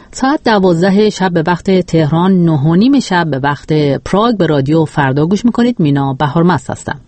ساعت 12 شب به وقت تهران، 9:30 شب به وقت پراگ به رادیو فردا گوش میکنید. مینا بهارمست هستم.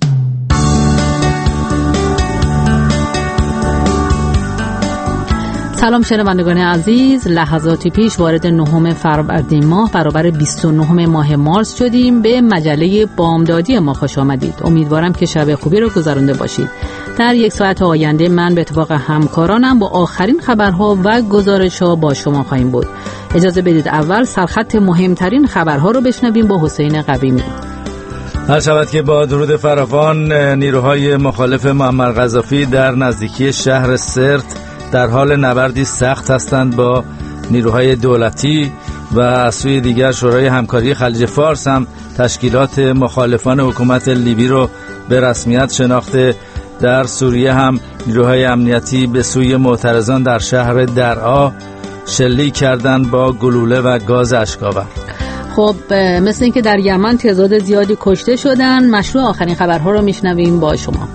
سلام شنوندگان عزیز، لحظاتی پیش وارد 9 فروردین ماه برابر 29 ماه مارس شدیم. به مجله بامدادی ما خوش آمدید. امیدوارم که شب خوبی رو گذرانده باشید. در یک ساعت آینده من به اتفاق همکارانم با آخرین خبرها و گزارش‌ها با شما خواهیم بود. اجازه بدید اول سرخط مهمترین خبرها رو بشنویم با حسین قویمی. هر شود که با درود فراوان، نیروهای مخالف معمر قذافی در نزدیکی شهر سرت در حال نبردی سخت هستند با نیروهای دولتی و از سوی دیگر شورای همکاری خلیج فارس هم تشکیلات مخالفان حکومت لیبی رو به رسمیت شناخته. در سوریه هم نیروهای امنیتی به سوی معترضان در شهر درعا شلیک کردند با گلوله و گاز اشک‌آور. خب مثل این که در یمن تعداد زیادی کشته شدن. مشروع آخرین خبرها رو میشنویم با شما.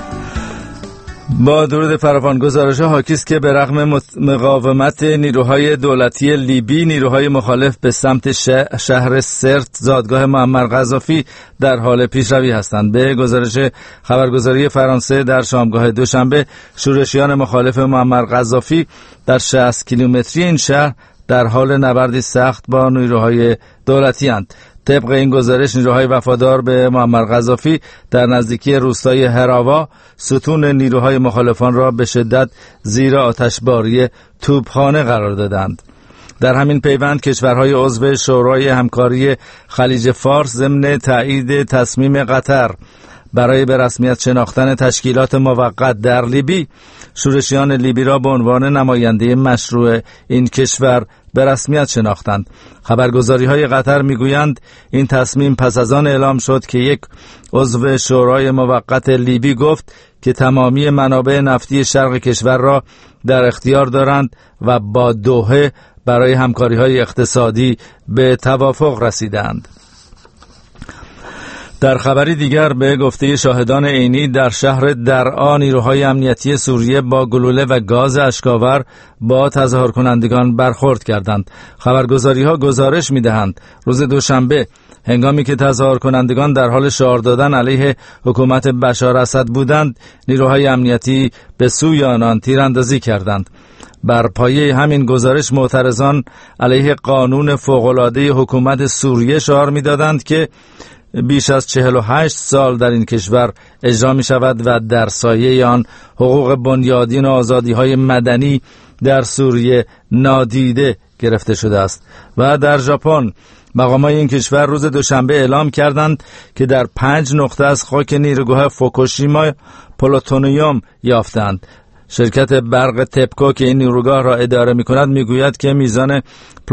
با درود فراوان، گزارش‌ها حاکی است که به رغم مقاومت نیروهای دولتی لیبی، نیروهای مخالف به سمت شهر سرت، زادگاه معمر قذافی، در حال پیشروی هستند. به گزارش خبرگزاری فرانسه در شامگاه دوشنبه، شورشیان مخالف معمر قذافی در 60 کیلومتری این شهر در حال نبردی سخت با نیروهای دولتی اند. طبق این گزارش، نیروهای وفادار به معمر قذافی در نزدیکی روستای هراوا ستون نیروهای مخالفان را به شدت زیر آتشباری توپخانه قرار دادند. در همین پیوند کشورهای عضو شورای همکاری خلیج فارس ضمن تایید تصمیم قطر برای به رسمیت شناختن تشکیلات موقت در لیبی، شورشیان لیبی را به عنوان نماینده مشروع این کشور به رسمیت شناختند. خبرگزاری‌های قطر می‌گویند این تصمیم پس از آن اعلام شد که یک عضو شورای موقت لیبی گفت که تمامی منابع نفتی شرق کشور را در اختیار دارند و با دوحه برای همکاری‌های اقتصادی به توافق رسیدند. در خبری دیگر، به گفته شاهدان عینی، در شهر درعا نیروهای امنیتی سوریه با گلوله و گاز اشک‌آور با تظاهرکنندگان برخورد کردند. خبرگزاری‌ها گزارش می‌دهند روز دوشنبه هنگامی که تظاهرکنندگان در حال شعار دادن علیه حکومت بشار اسد بودند، نیروهای امنیتی به سوی آنان تیراندازی کردند. بر پایه همین گزارش معترضان علیه قانون فوق‌العاده حکومت سوریه شعار می‌دادند که بیش از 48 سال در این کشور اجرا می شود و در سایه آن حقوق بنیادین و آزادی‌های مدنی در سوریه نادیده گرفته شده است. و در ژاپن مقامات این کشور روز دوشنبه اعلام کردند که در 5 نقطه از خاک نیروگاه فوکوشیما پلوتونیوم یافتند. شرکت برق تپکو که این نیروگاه را اداره می کند می گوید که میزان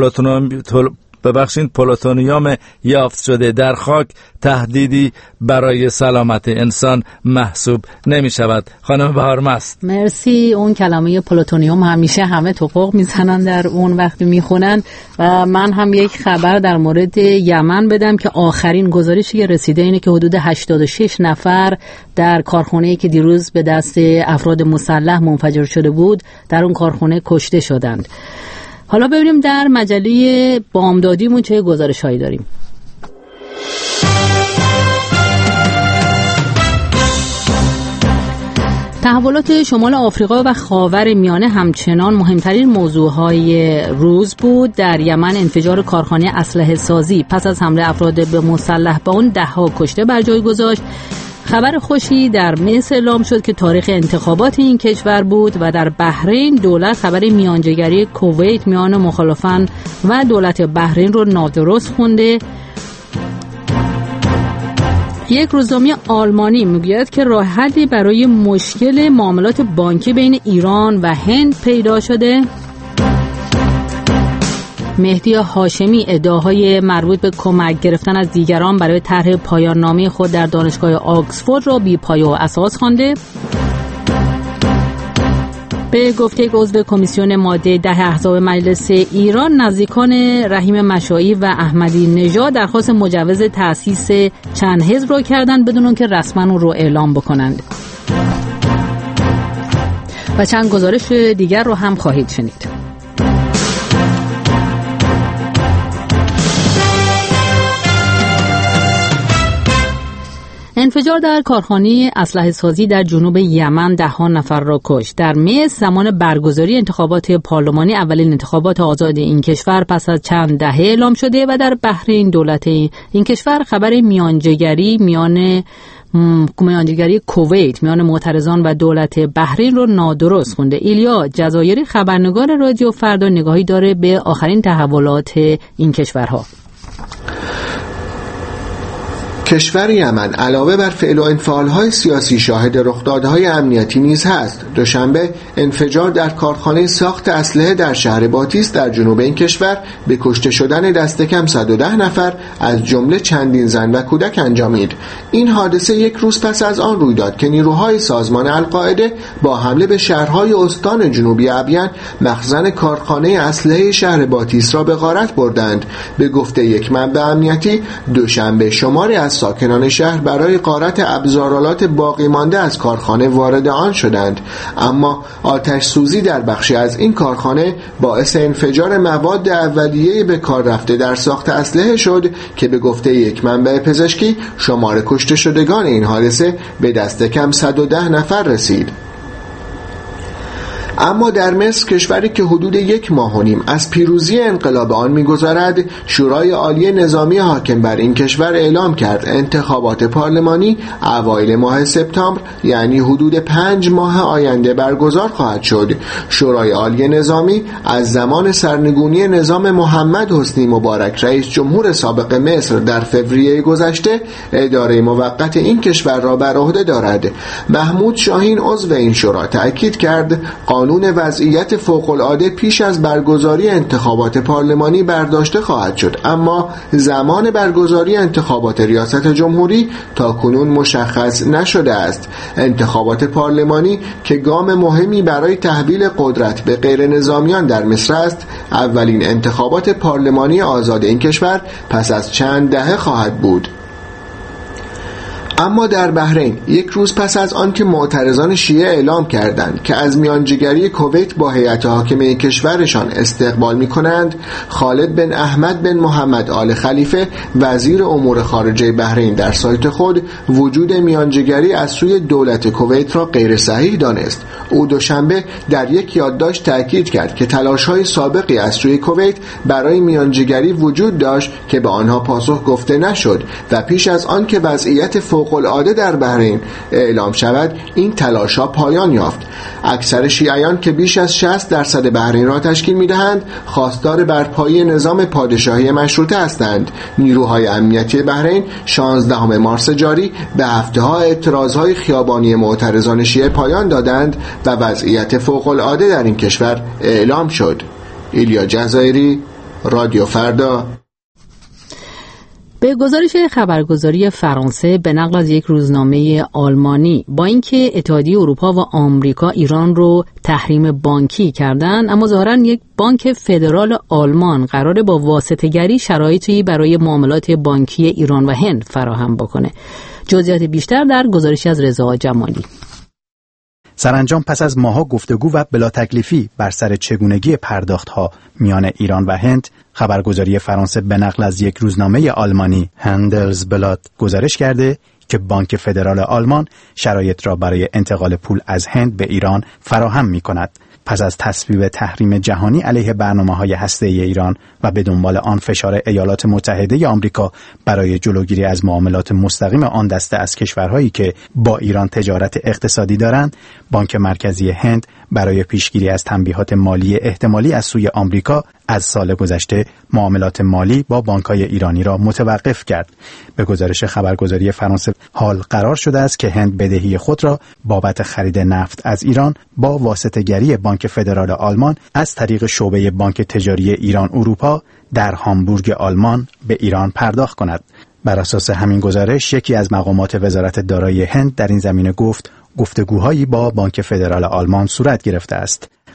پلوتونیوم یافت شده در خاک تهدیدی برای سلامت انسان محسوب نمی شود. خانم بهارمست، مرسی. اون کلمه پلوتونیوم همیشه همه توپق میزنن در اون وقتی میخونن. و من هم یک خبر در مورد یمن بدم که آخرین گزارشی که رسیده اینه که حدود 86 نفر در کارخانه‌ای که دیروز به دست افراد مسلح منفجر شده بود در اون کارخانه کشته شدند. حالا ببینیم در مجله بامدادیمون چه گزارش‌هایی داریم. تحولات شمال آفریقا و خاور میانه همچنان مهمترین موضوعهای روز بود. در یمن انفجار کارخانه اسلحه سازی پس از حمله افراد به مسلح با اون 10 کشته بر جای گذاشت. خبر خوشی در مصر اعلام شد که تاریخ انتخابات این کشور بود. و در بحرین دولت خبر میانجیگری کویت میان مخالفان و دولت بحرین رو نادرست خونده. یک روزنامه آلمانی میگوید که راه حلی برای مشکل معاملات بانکی بین ایران و هند پیدا شده. مهدی هاشمی ادعاهای مربوط به کمک گرفتن از دیگران برای طرح پایان نامه خود در دانشگاه آکسفورد را بی پایه و اساس خوانده. به گفته یک عضو کمیسیون ماده 10 احزاب مجلس ایران، نزدیکان رحیم مشائی و احمدی نژاد درخواست مجوز تأسیس چند حزب را کردند بدون آنکه رسما اون رو اعلام بکنند. و چند گزارش دیگر رو هم خواهید شنید. انفجار در کارخانه اسلحه سازی در جنوب یمن دهان نفر را کشت. در مصر زمان برگزاری انتخابات پارلمانی اولین انتخابات آزاد این کشور پس از چند دهه اعلام شده و در بحرین دولت این کشور خبر میانجیگری کویت میان معترضان و دولت بحرین رو نادرست خونده. ایلیا جزایری خبرنگار رادیو فردا نگاهی داره به آخرین تحولات این کشورها. کشور یمن علاوه بر فعل و انفعال‌های سیاسی شاهد رخدادهای امنیتی نیز هست. دوشنبه انفجار در کارخانه ساخت اسلحه در شهر باتیس در جنوب این کشور به کشته شدن دست کم 110 نفر از جمله چندین زن و کودک انجامید. این حادثه یک روز پس از آن روی داد که نیروهای سازمان القاعده با حمله به شهرهای استان جنوبی ابین مخزن کارخانه اسلحه شهر باتیس را به غارت بردند. به گفته یک منبع امنیتی، دوشنبه شماری از ساکنان شهر برای غارت ابزارالات باقی مانده از کارخانه وارد آن شدند، اما آتش سوزی در بخشی از این کارخانه باعث انفجار مواد اولیه به کار رفته در ساخت اسلحه شد که به گفته یک منبع پزشکی شمار کشته شدگان این حادثه به دست کم 110 نفر رسید. اما در مصر، کشوری که حدود 1.5 ماه از پیروزی انقلاب آن می‌گذرد، شورای عالی نظامی حاکم بر این کشور اعلام کرد انتخابات پارلمانی اوایل ماه سپتامبر، یعنی حدود 5 ماه آینده برگزار خواهد شد. شورای عالی نظامی از زمان سرنگونی نظام محمد حسنی مبارک رئیس جمهور سابق مصر در فوریه گذشته اداره موقت این کشور را بر عهده دارد. محمود شاهین عضو این شورا تأکید کرد قانون وضعیت فوق‌العاده پیش از برگزاری انتخابات پارلمانی برداشته خواهد شد، اما زمان برگزاری انتخابات ریاست جمهوری تاکنون مشخص نشده است. انتخابات پارلمانی که گام مهمی برای تحویل قدرت به غیر نظامیان در مصر است، اولین انتخابات پارلمانی آزاد این کشور پس از چند دهه خواهد بود. اما در بحرین یک روز پس از آن که معترضان شیعه اعلام کردند که از میانجیگری کویت با هیئت حاکمه کشورشان استقبال می‌کنند، خالد بن احمد بن محمد آل خلیفه وزیر امور خارجه بحرین در سایت خود وجود میانجیگری از سوی دولت کویت را غیر صحیح دانست. او دوشنبه در یک یادداشت تاکید کرد که تلاش‌های سابقی از سوی کویت برای میانجیگری وجود داشت که به آنها پاسخ گفته نشد و پیش از آن که وضعیت فوق‌العاده در بحرین اعلام شود این تلاش‌ها پایان یافت. اکثر شیعیان که بیش از 60% بحرین را تشکیل می‌دهند خواستار برپایی نظام پادشاهی مشروطه هستند. نیروهای امنیتی بحرین 16 مارس جاری به هفته‌ها اعتراض‌های خیابانی معترضان شیعه پایان دادند و وضعیت فوق‌العاده در این کشور اعلام شد. ایلیا جزایری، رادیو فردا. به گزارش خبرگزاری فرانسه به نقل از یک روزنامه آلمانی، با اینکه اتحادیه اروپا و آمریکا ایران رو تحریم بانکی کردن، اما ظاهراً یک بانک فدرال آلمان قراره با واسطه‌گری شرایطی برای معاملات بانکی ایران و هند فراهم بکنه. جزئیات بیشتر در گزارشی از رضا جمالی. سرانجام پس از ماها گفتگو و بلا تکلیفی بر سر چگونگی پرداخت‌ها میان ایران و هند، خبرگزاری فرانسه به نقل از یک روزنامه آلمانی هندلزبلات گزارش کرده که بانک فدرال آلمان شرایط را برای انتقال پول از هند به ایران فراهم می‌کند. پس از تصویب تحریم جهانی علیه برنامه‌های هسته‌ای ایران و به دنبال آن فشار ایالات متحده آمریکا برای جلوگیری از معاملات مستقیم آن دسته از کشورهایی که با ایران تجارت اقتصادی دارند، بانک مرکزی هند برای پیشگیری از تنبیهات مالی احتمالی از سوی آمریکا از سال گذشته معاملات مالی با بانک‌های ایرانی را متوقف کرد. به گزارش خبرگزاری فرانسه حال قرار شده است که هند بدهی خود را بابت خرید نفت از ایران با واسطه‌گری بانک فدرال آلمان از طریق شعبه بانک تجاری ایران اروپا در هامبورگ آلمان به ایران پرداخت کند. بر اساس همین گزارش یکی از مقامات وزارت دارایی هند در این زمینه گفت گفتگوهایی با بانک فدرال آلمان صورت گرفته است.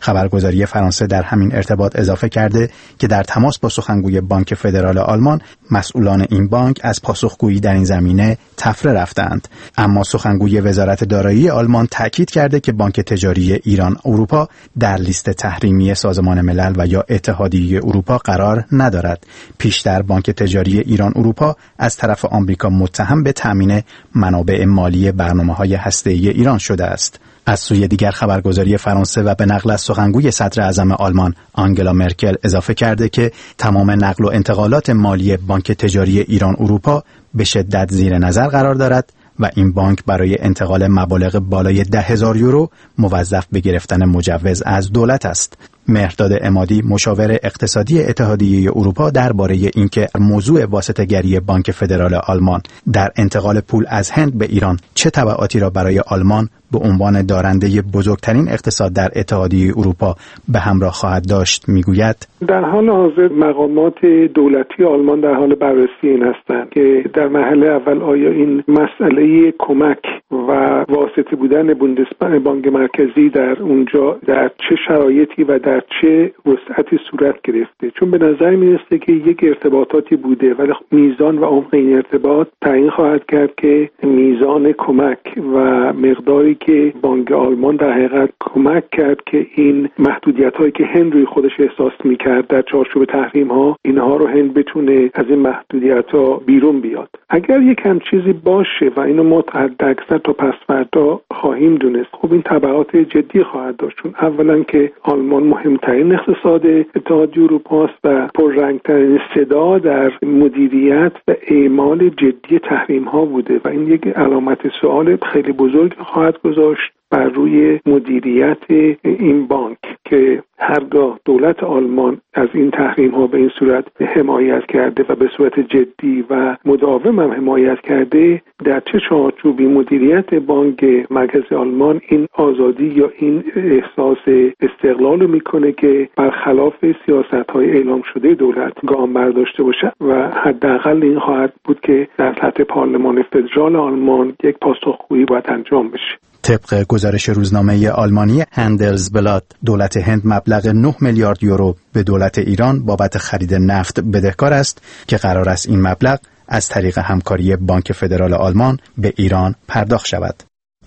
خبرگزاری فرانسه در همین ارتباط اضافه کرده که در تماس با سخنگوی بانک فدرال آلمان، مسئولان این بانک از پاسخگویی در این زمینه تفره رفتند. اما سخنگوی وزارت دارایی آلمان تاکید کرده که بانک تجاری ایران اروپا در لیست تحریمی سازمان ملل و یا اتحادیه اروپا قرار ندارد. پیشتر بانک تجاری ایران اروپا از طرف آمریکا متهم به تامین منابع مالی برنامه‌های هسته‌ای ایران شده است. از سوی دیگر خبرگزاری فرانسه و به نقل از سخنگوی صدر اعظم آلمان آنگلا مرکل اضافه کرده که تمام نقل و انتقالات مالی بانک تجاری ایران اروپا به شدت زیر نظر قرار دارد و این بانک برای انتقال مبالغ بالای 10,000 یورو موظف به گرفتن مجوز از دولت است. مهرداد عمادی مشاور اقتصادی اتحادیه اروپا درباره اینکه موضوع واسطه‌گری بانک فدرال آلمان در انتقال پول از هند به ایران چه تبعاتی را برای آلمان به عنوان دارنده بزرگترین اقتصاد در اتحادیه اروپا به همراه خواهد داشت میگوید: در حال حاضر مقامات دولتی آلمان در حال بررسی این هستند که در مرحله اول آیا این مسئله کمک و واسطه بودن بانک مرکزی در اونجا در چه شرایطی و در چه وسعتی صورت گرفته، چون به نظر میرسه که یک ارتباطاتی بوده ولی میزان و عمق این ارتباط تعیین خواهد کرد که میزان کمک و مقداری که بانک آلمان در حقیقت کمک کرد که این محدودیت‌هایی که هند روی خودش احساس می‌کرد در چارچوب تحریم‌ها، اینها رو هند بتونه از این محدودیت‌ها بیرون بیاد. اگر یک هم چیزی باشه و اینو ما حداکثر تا پس فردا خواهیم دونست، خب این تبعات جدی خواهد داشت، چون اولا که آلمان مهمترین اقتصاد اتحادیه اروپا است و پررنگترین صدا در مدیریت و اعمال جدی تحریم‌ها بوده و این یک علامت سوال خیلی بزرگ خواهد گذاشت بر روی مدیریت این بانک که هرگاه دولت آلمان از این تحریم ها به این صورت حمایت کرده و به صورت جدی و مداوم هم حمایت کرده، در چه چارچوبی مدیریت بانک مرکزی آلمان این آزادی یا این احساس استقلال رو میکنه که برخلاف سیاست های اعلام شده دولت گام برداشته باشه و حداقل این خواهد بود که در سطح پارلمان فدرال آلمان یک پاسخگویی باید انجام بشه. طبق گزارش روزنامه آلمانی هندلزبلاد، دولت هند مبلغ 9 میلیارد یورو به دولت ایران بابت خرید نفت بدهکار است که قرار است این مبلغ از طریق همکاری بانک فدرال آلمان به ایران پرداخت شود.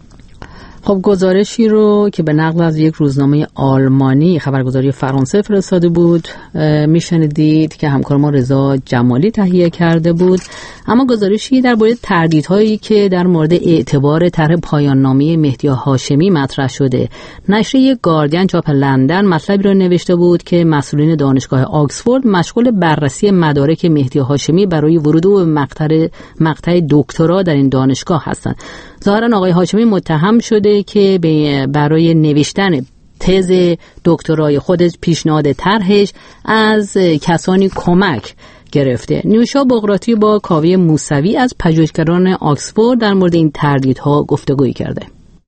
خب گزارشی رو که به نقل از یک روزنامه آلمانی خبرگزاری فرانسه فرستاده بود میشنیدید که همکار ما رضا جمالی تهیه کرده بود. اما گزارشی درباره تردیدهایی که در مورد اعتبار طرح پایان نامه مهدی هاشمی مطرح شده. نشریه گاردین چاپ لندن مطلبی رو نوشته بود که مسئولین دانشگاه آکسفورد مشغول بررسی مدارک مهدی هاشمی برای ورود به مقطع دکترا در این دانشگاه هستند. ظاهرا آقای هاشمی متهم شده که برای نوشتن تز دکترای خودش پیشنهاد طرحش از کسانی کمک گرفته. نیوشا بقراطی با کاوه موسوی از پژوهشگران آکسفورد در مورد این تردیدها گفتگویی کرده.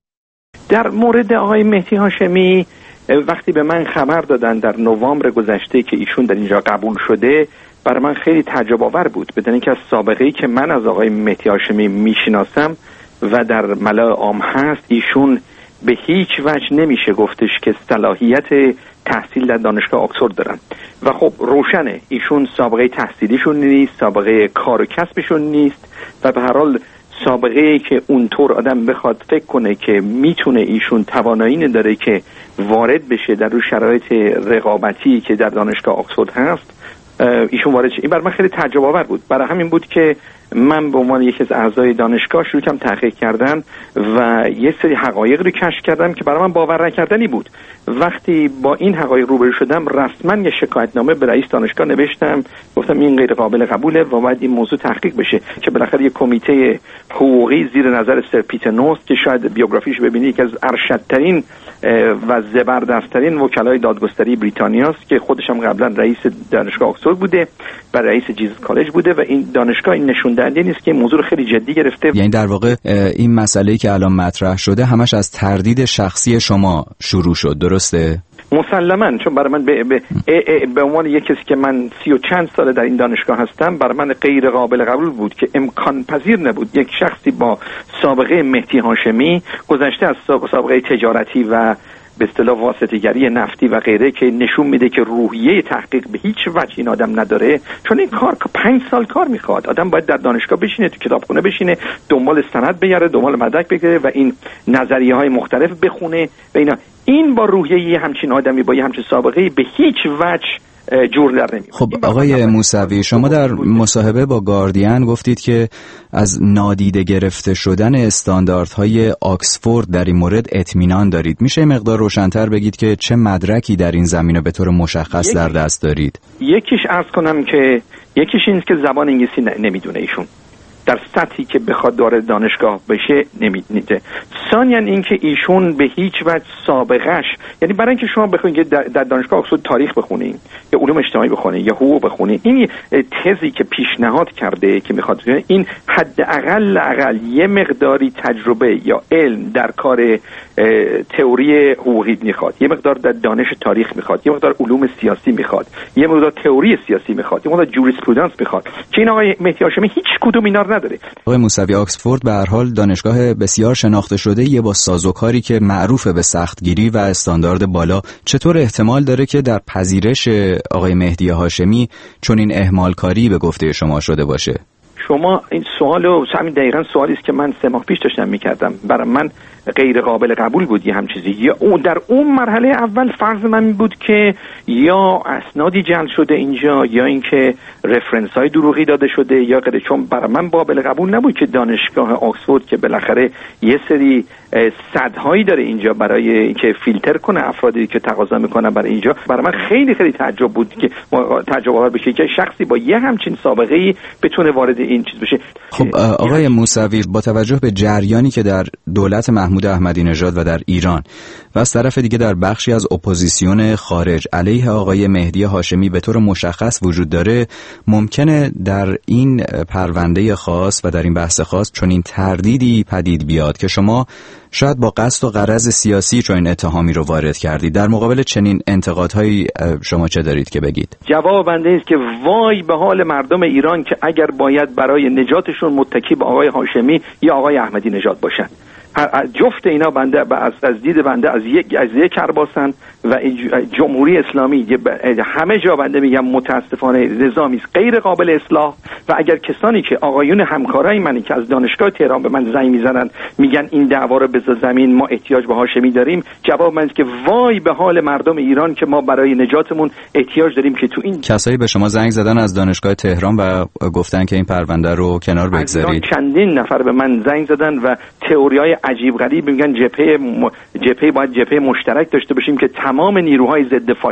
در مورد آقای مهدی هاشمی وقتی به من خبر دادن در نوامبر گذشته که ایشون در اینجا قبول شده، برای من خیلی تعجب آور بود، بدون اینکه از سابقه‌ای که من از آقای مهدی هاشمی میشناسم و در ملأ عام هست، ایشون به هیچ وجه نمیشه گفتش که صلاحیت تحصیل در دانشگاه آکسفورد دارن و خب روشنه ایشون سابقه تحصیلیشون نیست، سابقه کار و کسبشون نیست و به هر حال سابقه ای که اونطور آدم بخواد فکر کنه که میتونه ایشون توانایی داره که وارد بشه در روی شرایط رقابتی که در دانشگاه آکسفورد هست، ایشون وارد شه. این برای من خیلی تعجب آور بود. برای همین بود که من به عنوان یکی از اعضای دانشگاه شروع کردم تحقیق کردن و یه سری حقایق رو کشف کردم که برای من باور نکردنی بود. وقتی با این حقایق روبرو شدم، رسما یه شکایتنامه به رئیس دانشگاه نوشتم، گفتم این غیر قابل قبوله و باید این موضوع تحقیق بشه که بالاخره یه کمیته حقوقی زیر نظر سر پیتر نورث که شاید بیوگرافیش ببینید که از ارشدترین و زبردستترین وکلای دادگستری بریتانیاست که خودش هم قبلا رئیس دانشگاه آکسفورد بوده و رئیس جیزس کالج بوده و این دانشگاه این نشون دهنده نیست که موضوع رو خیلی جدی گرفته. یعنی در واقع این مسئله‌ای که الان مطرح شده همش از تردید شخصی شما شروع شد، درسته؟ مسلماً، چون برای من به عنوان یک کسی که من 30 و چند ساله در این دانشگاه هستم، برای من غیر قابل قبول بود که امکان پذیر نبود یک شخصی با سابقه مهدی هاشمی، گذشته از سابقه تجارتی و به اصطلاح واسطه‌گری نفتی و غیره که نشون میده که روحیه تحقیق به هیچ وجه این آدم نداره، چون این کار 5 سال کار میخواد. آدم باید در دانشگاه بشینه، تو کتابخونه بشینه، دنبال سند بگیره، دنبال مدرک بگیره و این نظریه‌های مختلف بخونه و اینا. این با روحیه همچین آدمی با همچین سابقه‌ای به هیچ وجه جور در نمیاد. خب آقای موسوی، شما در مصاحبه با گاردین گفتید که از نادیده گرفته شدن استانداردهای آکسفورد در این مورد اطمینان دارید. میشه مقدار روشن‌تر بگید که چه مدرکی در این زمینه به طور مشخص در دست دارید؟ یکیش عرض کنم که یکیش این که زبان انگلیسی نمیدونه ایشون، در سطحی که بخواد وارد دانشگاه بشه نمیدونه. ثانیاً اینکه ایشون به هیچ وجه سابقهش، یعنی برای اینکه شما بخونید در دانشگاه اصول تاریخ بخونید یا علوم اجتماعی بخونید یا حقوق بخونید، این تزی که پیشنهاد کرده که میخواد این حداقل یه مقداری تجربه یا علم در کار تئوری حقوقی میخواد، یه مقدار در دانش تاریخ میخواد، یه مقدار علوم سیاسی میخواد، یه مقدار تئوری سیاسی میخواد، یه مقدار جوریسپرودانس میخواد که این آقای مهدی هاشمی هیچ کدوم اینا رو نداره. آقای موسوی، آکسفورد به هر حال دانشگاه بسیار شناخته شده یه با سازوکاری که معروفه به سختگیری و استاندارد بالا، چطور احتمال داره که در پذیرش آقای مهدی هاشمی چون این اهمالکاری به گفته شما شده باشه؟ شما این سوالو همین دقیقاً سوالی است که من 3 ماه پیش داشتم می‌کردم. برای من غیر قابل قبول بود یه هم چیزی. یا اون در اون مرحله اول فرض من بود که یا اسنادی جعل شده اینجا یا اینکه رفرنس های دروغی داده شده یا غیره، چون برای من قابل قبول نبود که دانشگاه آکسفورد که بالاخره یه سری صدهایی داره اینجا برای اینکه فیلتر کنه افرادی که تقاضا میکنن برای اینجا، برای من خیلی تعجب بود که تعجب آور بشه که شخصی با یه همچین سابقه‌ای بتونه وارد این چیز بشه. خب آقای موسوی، با توجه به جریانی که در دولت محمود احمدی نژاد و در ایران و از طرف دیگه در بخشی از اپوزیسیون خارج علیه آقای مهدی هاشمی به طور مشخص وجود داره، ممکنه در این پرونده خاص و در این بحث خاص چون این تردیدی پدید بیاد که شما شاید با قصد و غرض سیاسی چون این اتهامی رو وارد کردید. در مقابل چنین انتقادهایی شما چه دارید که بگید؟ جواب بنده است که وای به حال مردم ایران که اگر باید برای نجاتشون متکی به آقای هاشمی یا آقای احمدی نژاد باشن. جفت اینا بنده از دید بنده از یک کرباسن و جمهوری اسلامی همه جا بنده میگم متاسفانه نظامی است غیر قابل اصلاح. و اگر کسانی که آقایون همکارای منی که از دانشگاه تهران به من زنگ میزنن میگن این دعوا رو بذار زمین، ما احتیاج به هاشمی داریم، جواب من است که وای به حال مردم ایران که ما برای نجاتمون احتیاج داریم که تو این. کسایی به شما زنگ زدن از دانشگاه تهران و گفتن که این پرونده رو کنار بگذارید؟ چندین نفر به من زنگ زدن و تئوریای عجیب غریب میگن جبهه باید جبهه مشترک داشته باشیم که تمام نیروهای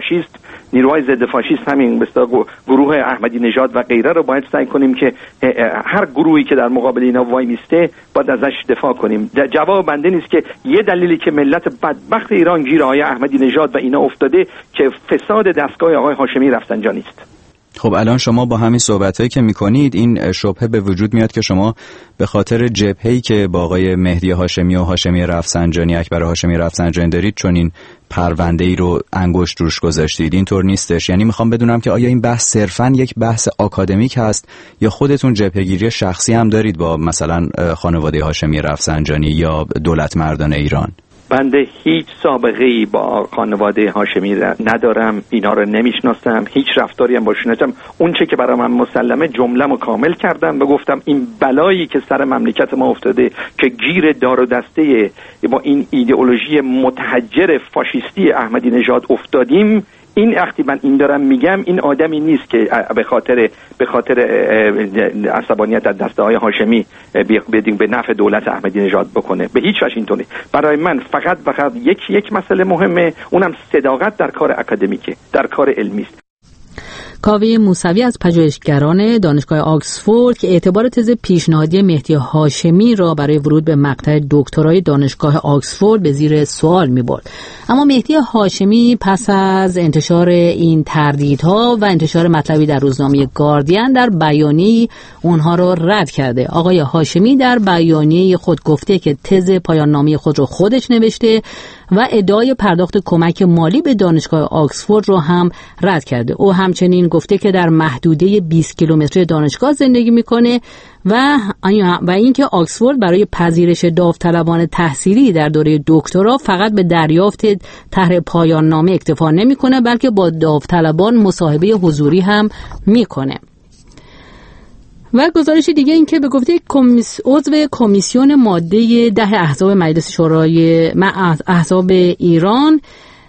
ضد فاشیست همین به اصطلاح گروه احمدی نژاد و غیره رو باید سعی کنیم که هر گروهی که در مقابل اینا وای میسته باید ازش دفاع کنیم. جواب بنده نیست که یه دلیلی که ملت بدبخت ایران گیر آقای احمدی نژاد و اینا افتاده که فساد دستگاه آقای هاشمی رفسنجانی است. خب الان شما با همین صحبتایی که میکنید این شبهه به وجود میاد که شما به خاطر جبهه‌ای که با آقای مهدی هاشمی و هاشمی رفسنجانی، اکبر هاشمی رفسنجانی دارید، چون این پرونده‌ای رو انگشت روش گذاشتید. اینطور نیستش؟ یعنی میخوام بدونم که آیا این بحث صرفاً یک بحث آکادمیک هست یا خودتون جبهه‌گیری شخصی هم دارید با مثلا خانواده هاشمی رفسنجانی یا دولت مردان ایران؟ بنده هیچ سابقه‌ای با خانواده هاشمی ندارم، اینا رو نمیشناسم، هیچ رفتاری هم باشون ندارم. اون چه که برای من مسلمه جمله‌مو کامل کردم و گفتم این بلایی که سر مملکت ما افتاده که گیر دار و دسته با این ایدئولوژی متحجر فاشیستی احمدی نژاد افتادیم، این وقتی من این دارم میگم این آدمی نیست که به خاطر عصبانیت از دسته های هاشمی به نفع دولت احمدی نژاد بکنه. به هیچ وجه اینطوری. برای من فقط یک مسئله مهمه، اونم صداقت در کار اکادمیکه، در کار علمی است. کاوه موسوی از پژوهشگران دانشگاه آکسفورد که اعتبار تز پیشنهادی مهدی هاشمی را برای ورود به مقطع دکترای دانشگاه آکسفورد به زیر سوال می‌برد. اما مهدی هاشمی پس از انتشار این تردیدها و انتشار مطلبی در روزنامه گاردین در بیانیه اونها را رد کرده. آقای هاشمی در بیانیه خود گفته که تز پایان نامه خود را خودش نوشته و ادعای پرداخت کمک مالی به دانشگاه آکسفورد رو هم رد کرده. او همچنین گفته که در محدوده 20 کیلومتری دانشگاه زندگی میکنه و اینکه آکسفورد برای پذیرش داوطلبان تحصیلی در دوره دکترا فقط به دریافت طرح پایان نامه اکتفا نمیکنه، بلکه با داوطلبان مصاحبه حضوری هم میکنه. و گزارش دیگه این که به گفته عضو کمیسیون ماده 10 احزاب مجلس شورای احزاب ایران،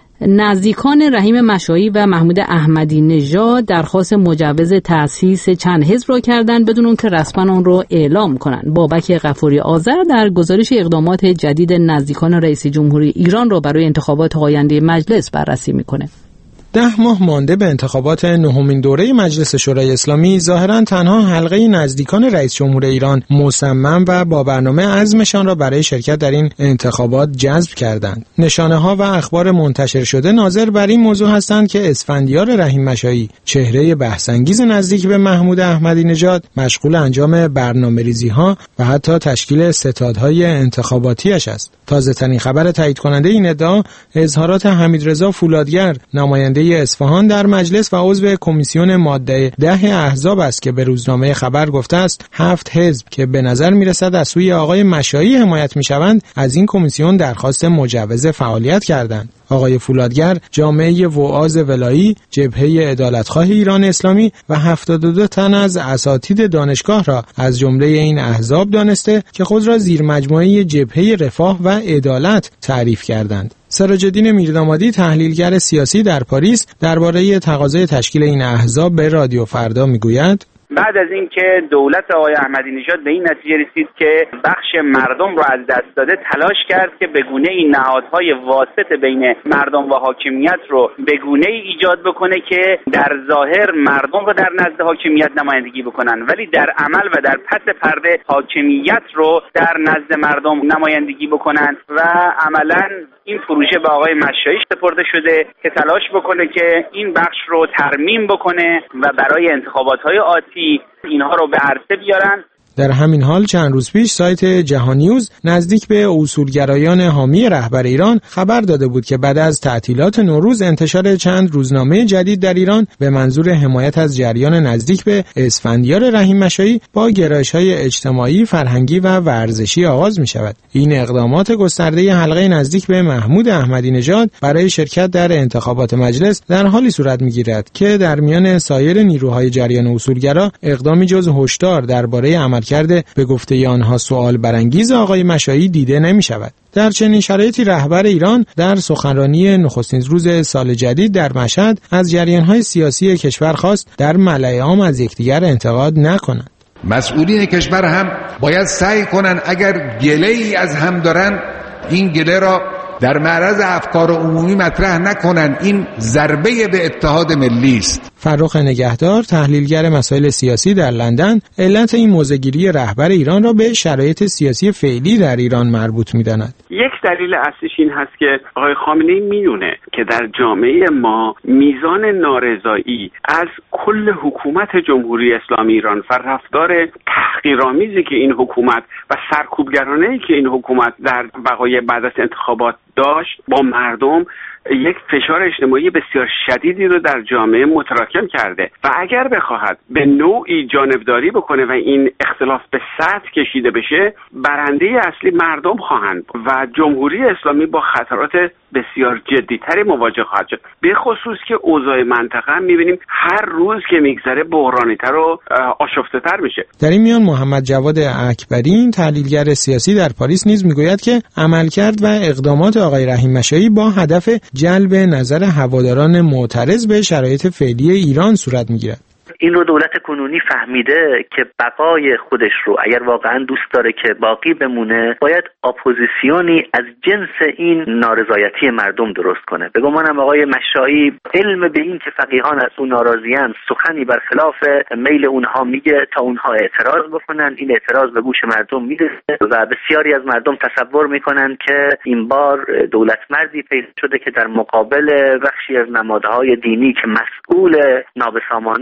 نزدیکان رحیم مشایی و محمود احمدی نژاد درخواست مجوز تأسیس چند حزب را کردند بدون اون که رسما اون رو اعلام کنند. بابک غفوری آذر در گزارش اقدامات جدید نزدیکان رئیس جمهوری ایران را برای انتخابات آینده مجلس بررسی میکنه. 10 ماه مانده به انتخابات نهمین دوره مجلس شورای اسلامی، ظاهراً تنها حلقه نزدیکان رئیس جمهور ایران مصمم و با برنامه عزمشان را برای شرکت در این انتخابات جذب کردند. نشانه‌ها و اخبار منتشر شده ناظر بر این موضوع هستند که اسفندیار رحیم مشایی، چهره بحث‌انگیز نزدیک به محمود احمدی نژاد، مشغول انجام برنامه‌ریزی‌ها و حتی تشکیل ستادهای انتخاباتیش است. تازه‌ترین خبر تایید کننده این ادعا اظهارات حمیدرضا فولادگر، نماینده اصفهان در مجلس و عضو کمیسیون ماده 10 احزاب است که به روزنامه خبر گفته است 7 حزب که به نظر میرسد از سوی آقای مشایی حمایت میشوند از این کمیسیون درخواست مجوز فعالیت کردند. آقای فولادگر جامعه وعاظ ولایی، جبهه عدالتخواه ایران اسلامی و 72 تن از اساتید دانشگاه را از جمله این احزاب دانسته که خود را زیر مجموعه جبهه رفاه و عدالت تعریف کردند. سراج الدین میردامادی، تحلیلگر سیاسی در پاریس، درباره تقاضای تشکیل این احزاب به رادیو فردا میگوید: بعد از اینکه دولت آقای احمدی نژاد به این نتیجه رسید که بخش مردم رو از دست داده، تلاش کرد که به گونه این نهادهای واسط بین مردم و حاکمیت رو به گونه ای ایجاد بکنه که در ظاهر مردم رو در نزد حاکمیت نمایندگی بکنن، ولی در عمل و در پس پرده حاکمیت رو در نزد مردم نمایندگی بکنن و عملاً این پروژه به آقای مشایی سپرده شده که تلاش بکنه که این بخش رو ترمیم بکنه و برای انتخابات‌های آتی اینها رو به عرصه بیارن. در همین حال چند روز پیش سایت جهانیوز نزدیک به اصولگرایان حامی رهبر ایران خبر داده بود که بعد از تعطیلات نوروز انتشار چند روزنامه جدید در ایران به منظور حمایت از جریان نزدیک به اسفندیار رحیم مشایی با گرایش‌های اجتماعی، فرهنگی و ورزشی آغاز می‌شود. این اقدامات گسترده حلقه نزدیک به محمود احمدی نژاد برای شرکت در انتخابات مجلس در حالی صورت می‌گیرد که در میان سایر نیروهای جریان اصولگرا اقدامی جز هشدار درباره کرده به گفته آنها سوال برانگیز آقای مشایی دیده نمی شود. در چنین شرایطی رهبر ایران در سخنرانی نخستین روز سال جدید در مشهد از جریان‌های سیاسی کشور خواست در ملأ عام از یکدیگر انتقاد نکنند. مسئولین کشور هم باید سعی کنند اگر گله‌ای از هم دارن این گله را در معرض افکار عمومی مطرح نکنن. این ضربه به اتحاد ملی است. فرخ نگهدار، تحلیلگر مسائل سیاسی در لندن، علت این موضع‌گیری رهبر ایران را به شرایط سیاسی فعلی در ایران مربوط می‌داند. یک دلیل اصلیش این هست که آقای خامنه‌ای میدونه که در جامعه ما میزان نارضایی از کل حکومت جمهوری اسلامی ایران و رفتار تحقیرآمیزی که این حکومت و سرکوبگرانه‌ای که این حکومت در وقایع بعد از انتخابات داشت با مردم یک فشار اجتماعی بسیار شدیدی رو در جامعه متراکم کرده و اگر بخواهد به نوعی جانبداری بکنه و این اختلاف به سطح کشیده بشه، برنده اصلی مردم خواهند و جمهوری اسلامی با خطرات بسیار جدی‌تری مواجه خواهد شد، به خصوص که اوضاع منطقه می‌بینیم هر روز که میگذره بحرانی‌تر و آشفته‌تر میشه. در این میان محمد جواد اکبری، تحلیلگر سیاسی در پاریس نیز میگوید که عملکرد و اقدامات آقای رحیم مشایی با هدف جلب نظر هواداران معترض به شرایط فعلی ایران صورت میگیرد. این رو دولت کنونی فهمیده که بقای خودش رو اگر واقعا دوست داره که باقی بمونه، باید اپوزیسیونی از جنس این نارضایتی مردم درست کنه. به گمانم آقای مشایی علم به این که فقیهان از اون ناراضیان سخنی برخلاف میل اونها میگه تا اونها اعتراض بکنن. این اعتراض به گوش مردم میرسه و بسیاری از مردم تصور میکنن که این بار دولت مردی پیدا شده که در مقابل بخشی از نمادهای دینی که مسئول نابسامانی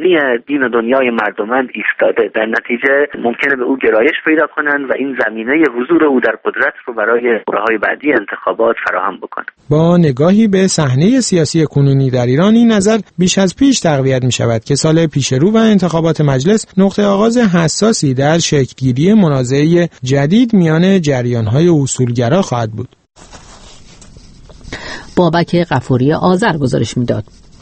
دین و دنیای مردمند ایستاده. در نتیجه ممکنه به او گرایش پیدا کنند و این زمینه حضور او در قدرت رو برای دوره‌های بعدی انتخابات فراهم بکنه. با نگاهی به صحنه سیاسی کنونی در ایران، این نظر بیش از پیش تقویت می شود که سال پیشرو و انتخابات مجلس نقطه آغاز حساسی در شکلگیری منازعه جدید میان جریان‌های اصولگرا خواهد بود. بابک غفوری آذر گزارش میداد.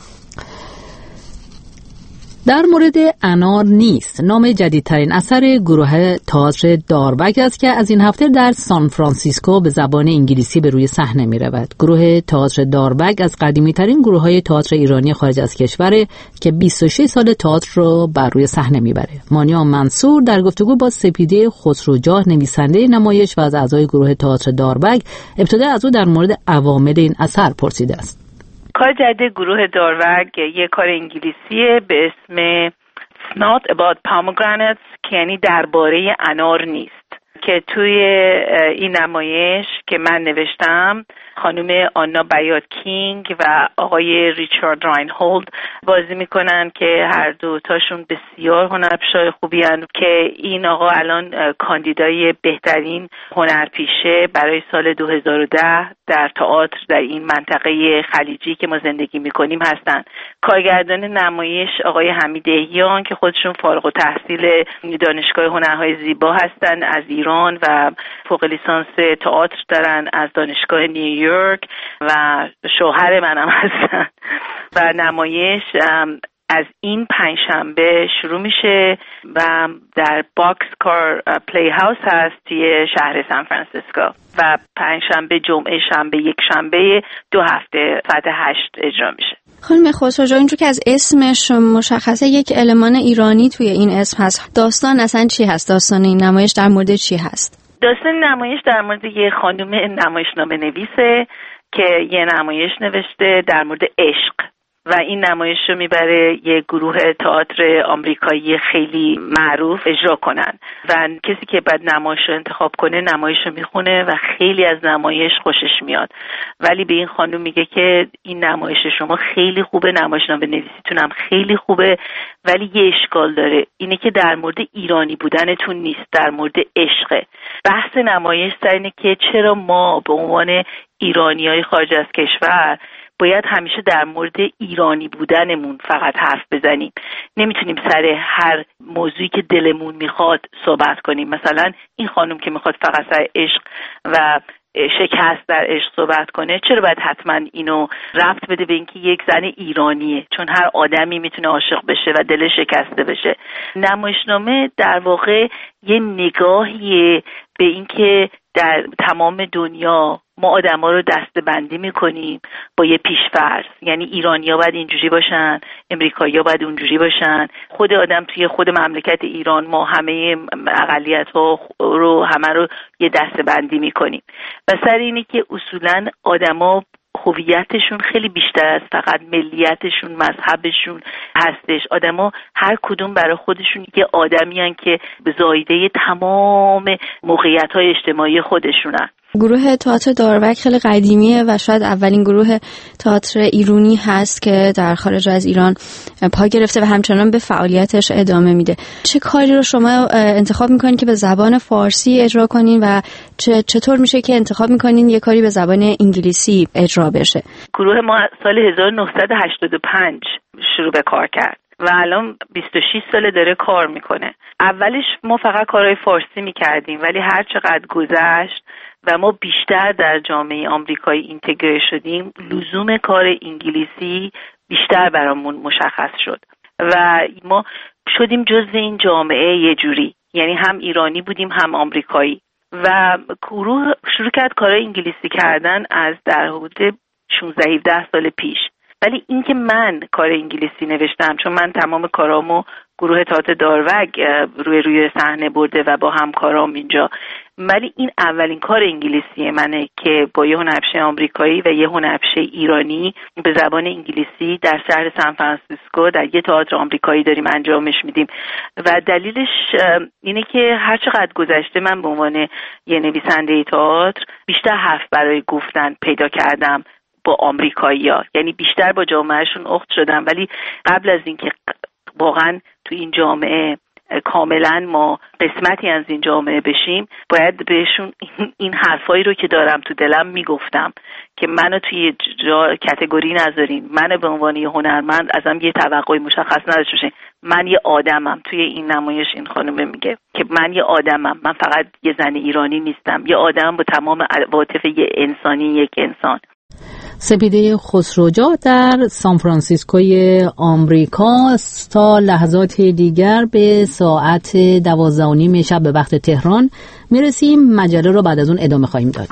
در مورد انار نیست، نام جدیدترین اثر گروه تئاتر داروگ است که از این هفته در سان فرانسیسکو به زبان انگلیسی به روی صحنه می رود. گروه تئاتر داروگ از قدیمی ترین گروه های تئاتر ایرانی خارج از کشور که 26 سال تئاتر را بر روی صحنه می بره. مانیا منصور در گفتگو با سپیده خسروجاه نویسنده نمایش و از اعضای گروه تئاتر داروگ ابتدا از او در مورد عوامل این اثر پرسیده است. کار جدید گروه داروگ یک کار انگلیسیه به اسم It's not about pomegranates که یعنی درباره انار نیست، که توی این نمایش که من نوشتم خانم آنا بیات کینگ و آقای ریچارد راینهولد بازی میکنن که هر دو تاشون بسیار هنرپیشه خوبی هستند که این آقا الان کاندیدای بهترین هنرپیشه برای سال 2010 در تئاتر در این منطقه خلیجی که ما زندگی میکنیم هستند. کارگردان نمایش آقای حمید احیان که خودشون فارغ التحصیل دانشگاه هنرهای زیبا هستند از ایران و فوق لیسانس تئاتر دارن از دانشگاه نیویورک و شوهر منم هستن و نمایش از این پنجشنبه شروع میشه و در باکس کار پلی هاوس هست توی شهر سان فرانسیسکو و پنجشنبه، جمعه، شنبه، یک شنبه 2 هفته ساعت 8 اجرا میشه. خانم خسروجاه، اینجور که از اسمش مشخصه یک المان ایرانی توی این اسم هست، داستان اصلا چی هست؟ داستان این نمایش در مورد چی هست؟ داستان نمایش در مورد یه خانم نمایشنامه نویسه که یه نمایش نوشته در مورد عشق و این نمایش رو میبره یه گروه تئاتر آمریکایی خیلی معروف اجرا کنن و کسی که بعد نمایش رو انتخاب کنه نمایش رو میخونه و خیلی از نمایش خوشش میاد، ولی به این خانم میگه که این نمایش شما خیلی خوبه، نمایشنامه نویسیتون هم خیلی خوبه، ولی یه اشکال داره، اینه که در مورد ایرانی بودنتون نیست، در مورد عشقه. بحث نمایش سر اینه که چرا ما به عنوان ایرانیای خارج از کشور باید همیشه در مورد ایرانی بودنمون فقط حرف بزنیم، نمیتونیم سر هر موضوعی که دلمون میخواد صحبت کنیم. مثلا این خانم که میخواد فقط سر عشق و شکست در عشق صحبت کنه، چرا باید حتما اینو ربط بده به اینکه یک زن ایرانیه؟ چون هر آدمی میتونه عاشق بشه و دل شکسته بشه. نمایشنامه در واقع یه نگاهیه به اینکه در تمام دنیا ما آدما رو دسته‌بندی میکنیم با یه پیش‌فرض، یعنی ایرانی‌ها باید اینجوری باشن، امریکایی‌ها باید اونجوری باشن. خود آدم توی خود مملکت ایران ما همه اقلیت‌ها رو همه رو یه دسته‌بندی میکنیم و سر اینه که اصولاً آدما هویتشون خیلی بیشتر از فقط ملیتشون، مذهبشون هستش. آدما هر کدوم برای خودشون یه آدمی هن که زایده تمام موقعیت‌های اجتماعی خودشونن. گروه تئاتر داروگ خیلی قدیمیه و شاید اولین گروه تئاتر ایرانی هست که در خارج از ایران پا گرفته و همچنان به فعالیتش ادامه میده. چه کاری رو شما انتخاب میکنین که به زبان فارسی اجرا کنین و چطور میشه که انتخاب میکنین یه کاری به زبان انگلیسی اجرا بشه؟ گروه ما سال 1985 شروع به کار کرد و الان 26 ساله داره کار میکنه. اولش ما فقط کارهای فارسی میکردیم، ولی هر چقدر گذشت و ما بیشتر در جامعه آمریکایی اینتگره شدیم، لزوم کار انگلیسی بیشتر برامون مشخص شد و ما شدیم جزء این جامعه یه جوری، یعنی هم ایرانی بودیم هم آمریکایی و گروه شروع کرد کارهای انگلیسی کردن از در حدود 16-17 سال پیش. ولی اینکه من کار انگلیسی نوشتم، چون من تمام کارامو گروه تئاتر داروگ روی صحنه برده و با همکارام اینجا، ولی این اولین کار انگلیسی منه که با یه هنرپیشه آمریکایی و یه هنرپیشه ایرانی به زبان انگلیسی در شهر سان فرانسیسکو در یه تئاتر آمریکایی داریم انجامش میدیم و دلیلش اینه که هر چقدر گذشته من به عنوان یه نویسنده تئاتر بیشتر حرف برای گفتن پیدا کردم با آمریکایی‌ها، یعنی بیشتر با جامعهشون اخت شدم، ولی قبل از اینکه واقعا تو این جامعه کاملا ما قسمتی از این جامعه بشیم، باید بهشون این حرفایی رو که دارم تو دلم میگفتم که منو توی کاتگوری نذارین، من به عنوان یه هنرمند ازم یه توقعی مشخص نداشته باشین. من یه آدمم. توی این نمایش این خانم میگه که من یه آدمم، من فقط یه زن ایرانی نیستم، یه آدمم با تمام عواطف یه انسانی، یک انسان. سپیده خسروجا در سان فرانسیسکوی آمریکا. تا لحظات دیگر به ساعت 12:30 شب به وقت تهران میرسیم. مجله رو بعد از اون ادامه خواهیم داد.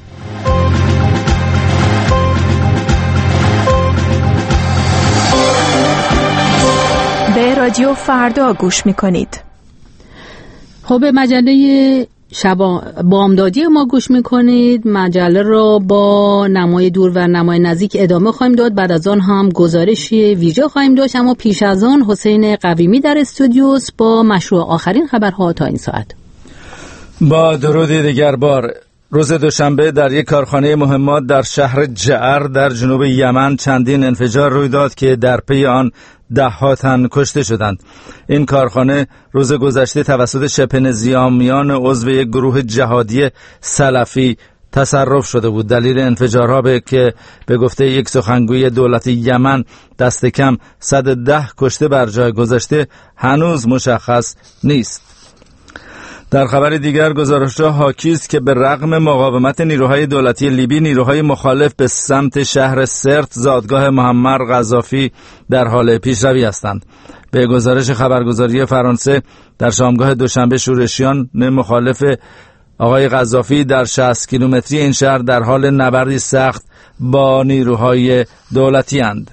به رادیو فردا گوش میکنید. خب به مجله بامدادی ما گوش میکنید. مجله را با نمای دور و نمای نزدیک ادامه خواهیم داد. بعد از آن هم گزارش ویژه خواهیم داشت، اما پیش از آن حسین قویمی در استودیوس با مشروع آخرین خبرها تا این ساعت. با درودی دیگر بار. روز دوشنبه در یک کارخانه مهمات در شهر جعر در جنوب یمن چندین انفجار روی داد که در پی آن 10 تن کشته شدند. این کارخانه روز گذشته توسط شبه‌نظامیان عضو یک گروه جهادی سلفی تصرف شده بود. دلیل انفجارها که به گفته یک سخنگوی دولت یمن دست کم 110 کشته بر جای گذشته هنوز مشخص نیست. در خبر دیگر گزارش‌ها حاکی است که به رغم مقاومت نیروهای دولتی لیبی، نیروهای مخالف به سمت شهر سرت زادگاه معمر قذافی در حال پیشروی هستند. به گزارش خبرگزاری فرانسه در شامگاه دوشنبه شورشیان مخالف آقای قذافی در 60 کیلومتری این شهر در حال نبردی سخت با نیروهای دولتی اند.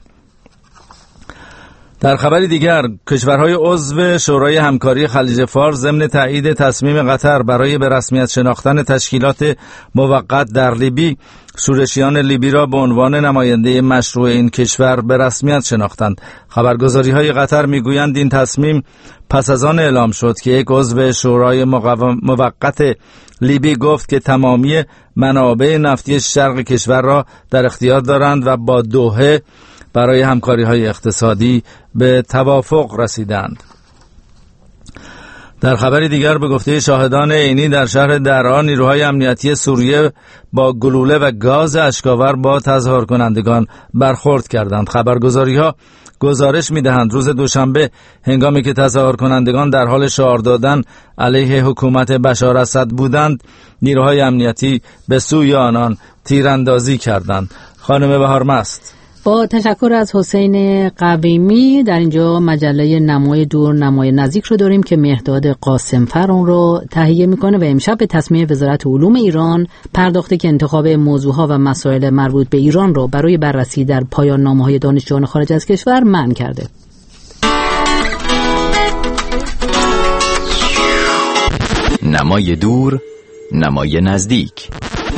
در خبر دیگر کشورهای عضو شورای همکاری خلیج فارس ضمن تایید تصمیم قطر برای به رسمیت شناختن تشکیلات موقت در لیبی، شورشیان لیبی را به عنوان نماینده مشروع این کشور به رسمیت شناختند. خبرگزاری‌های قطر میگویند این تصمیم پس از آن اعلام شد که یک عضو شورای موقت لیبی گفت که تمامی منابع نفتی شرق کشور را در اختیار دارند و با دوحه برای همکاری‌های اقتصادی به توافق رسیدند. در خبری دیگر به گفته شاهدان عینی در شهر درعا، نیروهای امنیتی سوریه با گلوله و گاز اشک‌آور با تظاهر کنندگان برخورد کردند. خبرگزاری‌ها گزارش می‌دهند روز دوشنبه هنگامی که تظاهر کنندگان در حال شعار دادن علیه حکومت بشار اسد بودند، نیروهای امنیتی به سوی آنان تیراندازی کردند. خانم بهارمست. با تشکر از حسین قویمی. در اینجا مجله نمای دور نمای نزدیک رو داریم که مهرداد قاسمفر اون رو تهیه میکنه و امشب به تصمیم وزارت علوم ایران پرداخته که انتخاب موضوعها و مسائل مربوط به ایران رو برای بررسی در پایان نامه‌های دانشجویان خارج از کشور منع کرده. نمای دور نمای نزدیک.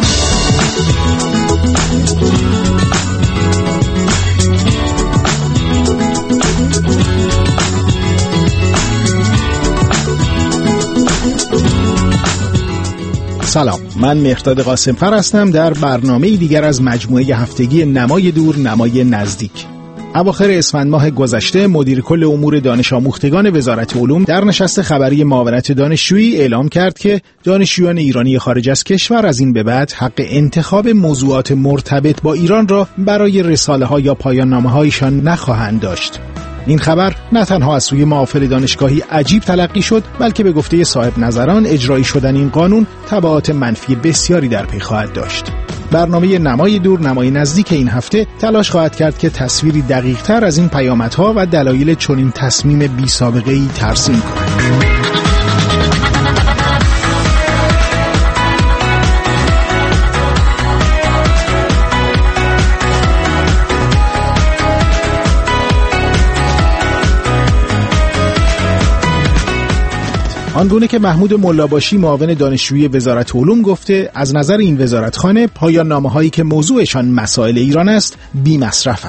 سلام، من مهرداد قاسمفر هستم در برنامه دیگر از مجموعه هفتگی نمای دور نمای نزدیک. اواخر اسفند ماه گذشته مدیر کل امور دانش آموختگان وزارت علوم در نشست خبری معاونت دانشجویی اعلام کرد که دانشجویان ایرانی خارج از کشور از این به بعد حق انتخاب موضوعات مرتبط با ایران را برای رساله‌ها یا پایان‌نامه‌هایشان نخواهند داشت. این خبر نه تنها از سوی معافر دانشگاهی عجیب تلقی شد، بلکه به گفته صاحب نظران اجرایی شدن این قانون تبعات منفی بسیاری در پی خواهد داشت. برنامه نمای دور نمای نزدیک این هفته تلاش خواهد کرد که تصویری دقیق‌تر از این پیامدها و دلایل چنین تصمیم بی‌سابقه‌ای ترسیم کند. آنگونه که محمود ملاباشی معاون دانشجویی وزارت علوم گفته، از نظر این وزارتخانه پایان نامه‌هایی که موضوعشان مسائل ایران است بی مصرفند.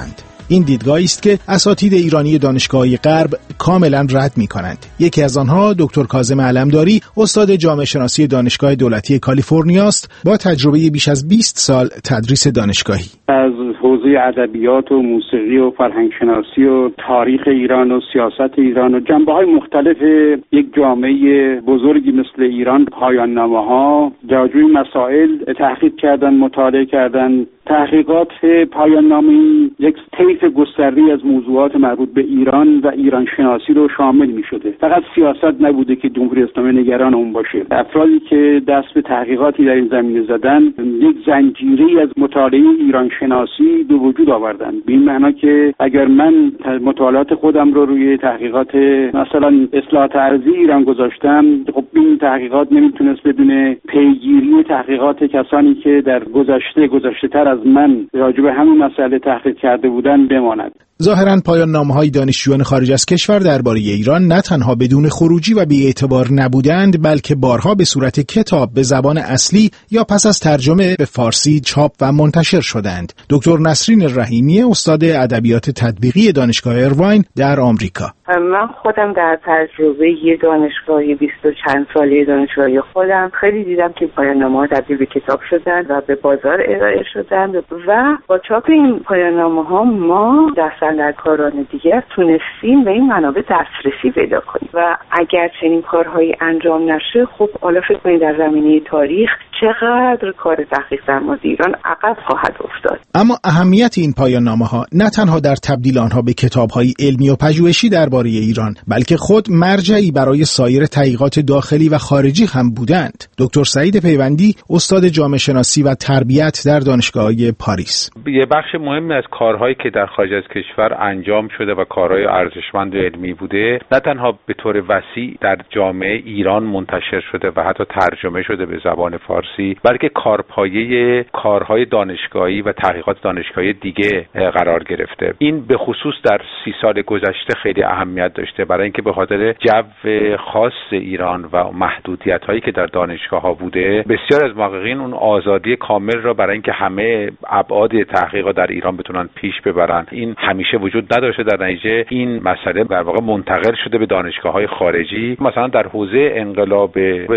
این دیدگاهی است که اساتید ایرانی دانشگاه‌های غرب کاملا رد می‌کنند. یکی از آنها دکتر کاظم علمداری، استاد جامعه شناسی دانشگاه دولتی کالیفرنیا است با تجربه بیش از 20 سال تدریس دانشگاهی. از حوزه ادبیات و موسیقی و فرهنگ شناسی و تاریخ ایران و سیاست ایران و جنبه‌های مختلف یک جامعه بزرگی مثل ایران پایان نامه‌ها در جوی مسائل تحقیق کردن، مطالعه کردن. تحقیقات پایان نامه یک طیف گسترده‌ای از موضوعات مربوط به ایران و ایران شناسی رو شامل می‌شده. فقط سیاست نبوده که جمهوری اسلامی نگران اون باشه. افرادی که دست به تحقیقاتی در این زمینه زدن یک زنجیره‌ای از مطالعه ایران شناسی به وجود آوردن. به این معنا که اگر من مطالعات خودم رو روی تحقیقات مثلا اصلاحات ارضی ایران گذاشتم، خب این تحقیقات نمیتونست بدون پیگیری تحقیقات کسانی که در گذشته تر از من راجع به همین مسئله تحقیق کرده بودن بماند. ظاهراً پایان نامه‌های دانشجویان خارج از کشور درباره ایران نه تنها بدون خروجی و بی‌اعتبار نبودند، بلکه بارها به صورت کتاب به زبان اصلی یا پس از ترجمه به فارسی چاپ و منتشر شدند. دکتر نسرین رحیمی، استاد ادبیات تطبیقی دانشگاه ایرواین در آمریکا: من خودم در تجربه دانشگاهی 20 و چند ساله دانشگاهی خودم خیلی دیدم که پایان نامه‌ها تبدیل به کتاب شدن و به بازار ارائه شدن و با چاپ این پایان نامه‌ها ما دستاندرکاران دیگر تونستیم به این منابع دسترسی پیدا کنیم و اگر چنین کارهایی انجام نشه، خب حالا فکر کنید در زمینه تاریخ چقدر کار تحقیق در مورد ایران عقب خواهد افتاد. اما اهمیت این پایان نامه‌ها نه تنها در تبدیل آنها به کتاب‌های علمی و پژوهشی درباره ایران، بلکه خود مرجعی برای سایر تحقیقات داخلی و خارجی هم بودند. دکتر سعید پیوندی، استاد جامعه شناسی و تربیت در دانشگاه‌های پاریس: یه بخش مهمی از کارهایی که در خارج از کشور انجام شده و کارهای ارزشمند و علمی بوده، نه تنها به طور وسیع در جامعه ایران منتشر شده و حتی ترجمه شده به زبان فارسی، بلکه کارپایه کارهای دانشگاهی و تحقیقات دانشگاهی دیگه قرار گرفته. این به خصوص در 30 سال گذشته خیلی اهمیت داشته، برای اینکه به خاطر جو خاص ایران و محدودیت‌هایی که در دانشگاه‌ها بوده، بسیار از محققین اون آزادی کامل را برای اینکه همه ابعاد تحقیق در ایران بتونن پیش ببرن، این همیشه وجود نداشته. در نتیجه این مسئله در واقع منتقل شده به دانشگاه‌های خارجی. مثلا در حوزه انقلاب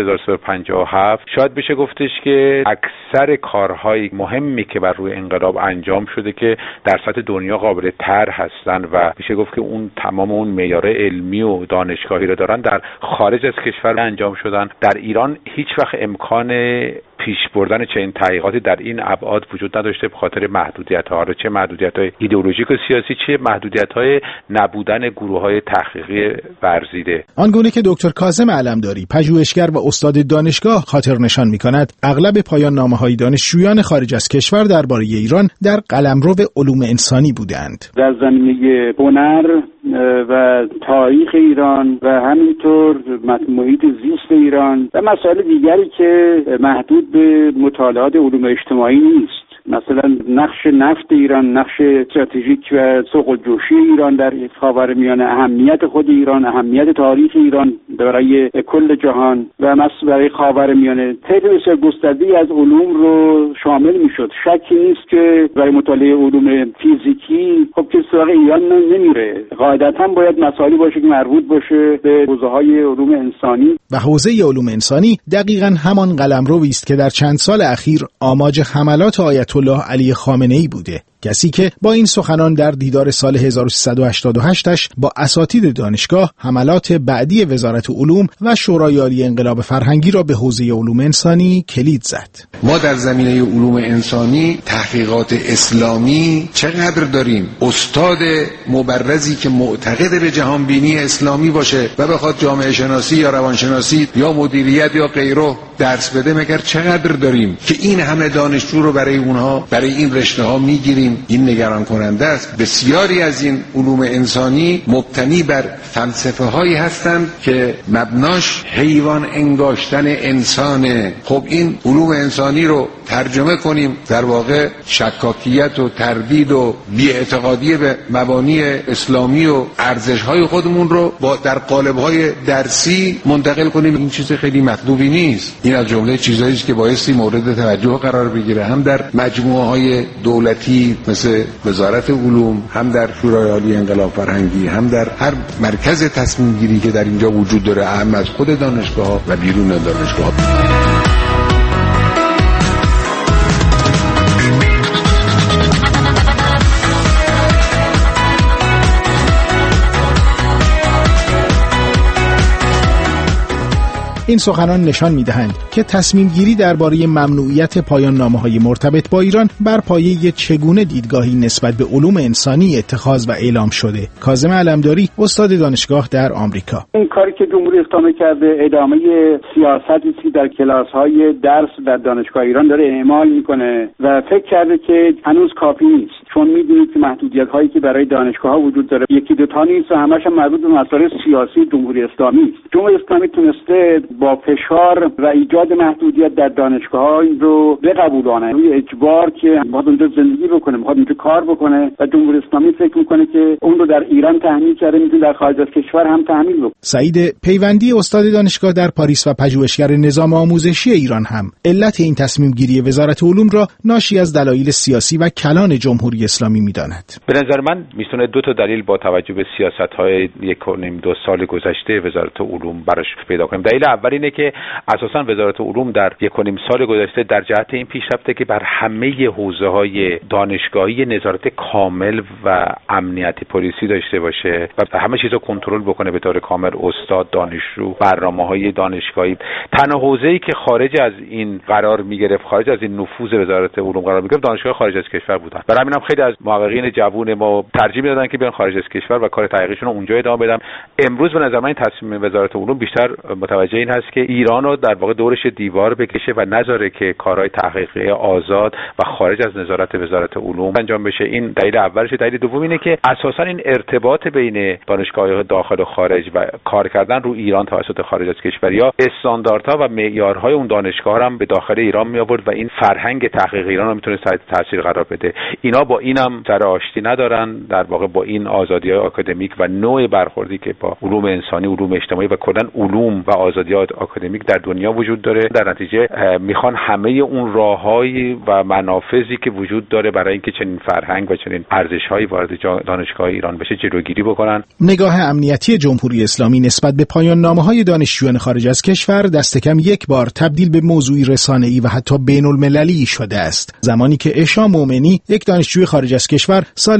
1357 شاید بشه گفتش که اکثر کارهای مهمی که بر روی انقلاب انجام شده که در سطح دنیا قابل طرح هستن و میشه گفت که اون تمام اون معیار علمی و دانشگاهی رو دارن در خارج از کشور انجام شدن. در ایران هیچ وقت امکان پیش بردن چنین تحقیقاتی در این ابعاد وجود نداشته به خاطر محدودیت‌ها، رو چه محدودیت‌های ایدئولوژیک و سیاسی، چه محدودیت‌های نبودن گروه‌های تحقیقی ورزیده. آنگونه که دکتر کاظم علمداری، پژوهشگر و استاد دانشگاه، خاطر نشان می‌کند، اغلب پایان نامه‌های دانشجویان خارج از کشور درباره ایران در قلمرو علوم انسانی بودند. در زمینه هنر و تاریخ ایران و همینطور محیط زیست ایران و مسائل دیگری که محدود به مطالعات علوم اجتماعی نیست. مثلا نقش نفت ایران، نقش استراتژیک و سوق الجوشی ایران در خاورمیانه، اهمیت خود ایران، اهمیت تاریخ ایران برای کل جهان و برای خاورمیانه، طیف بسیار گسترده‌ای از علوم رو شامل میشد. شکی نیست که برای مطالعه علوم فیزیکی خب که سراغ ایران نمیره. قاعدتاً باید مسائلی باشه که مربوط باشه به حوزه‌های علوم انسانی و حوزه علوم انسانی دقیقاً همان قلمرویی است که در چند سال اخیر آماج حملات آیت الله علی خامنه‌ای بوده. کسی که با این سخنان در دیدار سال 1388 با اساتید دانشگاه حملات بعدی وزارت علوم و شورای عالی انقلاب فرهنگی را به حوزه علوم انسانی کلید زد. ما در زمینه علوم انسانی تحقیقات اسلامی چقدر داریم؟ استاد مبرزی که معتقد به جهانبینی اسلامی باشه و بخواد جامعه شناسی یا روانشناسی یا مدیریت یا غیره درس بده، مگر چقدر داریم که این همه دانشجو رو برای اونها، برای این رشته ها میگیریم؟ این نگران کننده است. بسیاری از این علوم انسانی مبتنی بر فلسفه هایی هستند که مبناش حیوان انگاشتن انسانه. خب این علوم انسانی رو ترجمه کنیم، در واقع شکاکیت و تردید و بی‌اعتقادی به مبانی اسلامی و ارزش‌های خودمون رو در قالب‌های درسی منتقل کنیم، این چیز خیلی مطلوبی نیست. این از جمله چیزایی است که بایستی مورد توجه قرار بگیره، هم در مجموعه‌های دولتی اسلامی مثل وزارت علوم، هم در شورای عالی انقلاب فرهنگی، هم در هر مرکز تصمیم گیری که در اینجا وجود داره، هم از خود دانشگاه و بیرون دانشگاه. این سخنان نشان می‌دهند که تصمیم گیری درباره ممنوعیت پایان نامه‌های مرتبط با ایران بر پایه چگونه دیدگاهی نسبت به علوم انسانی اتخاذ و اعلام شده. کاظم علمداری، استاد دانشگاه در آمریکا: این کاری که جمهوری اسلامی کرده ادامه سیاستی که در کلاس‌های درس در دانشگاه ایران داره اعمال می‌کنه و فکر کرده که هنوز کافی نیست، چون می‌دونید که محدودیت‌هایی که برای دانشگاه‌ها وجود داره یکی دو تا نیست و همش مربوط به مسائل سیاسی جمهوری اسلامی است. جمهوری اسلامی تونسته با فشار و ایجاد محدودیت در دانشگاه‌ها این رو بقبولانه، روی اجبار که باید اونجا زندگی بکنه، میخواد اونجا کار بکنه و جمهوری اسلامی فکر میکنه که اون رو در ایران تحمیل کرده، میتونه در خارج از کشور هم تحمیل بکنه. سعید پیوندی، استاد دانشگاه در پاریس و پژوهشگر نظام آموزشی ایران، هم علت این تصمیم گیری وزارت علوم را ناشی از دلایل سیاسی و کلان جمهوری اسلامی میداند. به نظر من میتونه دو تا دلیل با توجه به سیاست‌های 1.5-2 سال گذشته وزارت علوم براش پیدا کنیم. دلیل اول اینه که اساساً وزارت علوم در 1.5 سال گذشته در جهت این پیش رفته که بر همه حوزه‌های دانشگاهی نظارت کامل و امنیتی پلیسی داشته باشه و همه چیزو کنترل بکنه به طور کامل، استاد، دانشجو، برنامه‌های دانشگاهی. تنها حوزه‌ای که خارج از این قرار می‌گرفت، خارج از این نفوذ وزارت علوم قرار می‌گرفت، دانشگاه خارج از کشور بودن. برای همین هم خیلی از محققین جوون ما ترجیح می‌دادن که بیان خارج از کشور و کار تحقیقشون رو اونجا ادامه بدن. امروز به نظر من این تصمیم وزارت علوم بیشتر متوجه این هست که ایران رو در واقع دورش دیوار بکشه و نذاره که کارهای تحقیقی آزاد و خارج از نظارت وزارت علوم انجام بشه. این دلیل اولشه. دلیل دوم اینه که اساسا این ارتباط بین دانشگاه‌های داخل و خارج و کار کردن رو ایران توسط خارج از کشور یا استانداردها و معیارهای اون دانشگاه هم به داخل ایران می آورد و این فرهنگ تحقیق ایران رو میتونه تحت تاثیر قرار بده. اینا با اینم سر آشتی ندارن، در واقع با این آزادی‌های آکادمیک و نوع برخوردی که با علوم انسانی، علوم اجتماعی و کلاً علوم و آزادی‌های آکادمیک در دنیا وجود داره، در نتیجه میخوان همه اون راه‌های و منافذی که وجود داره برای اینکه چنین فرهنگ و چنین ارزش‌هایی وارد دانشگاه ایران بشه جلوگیری بکنن. نگاه امنیتی جمهوری اسلامی نسبت به پایان نامه‌های دانشجویان خارج از کشور دست کم یک بار تبدیل به موضوعی رسانه‌ای و حتی بین‌المللی شده است. زمانی که عشا مومنی، یک دانشجوی خارج از کشور، سال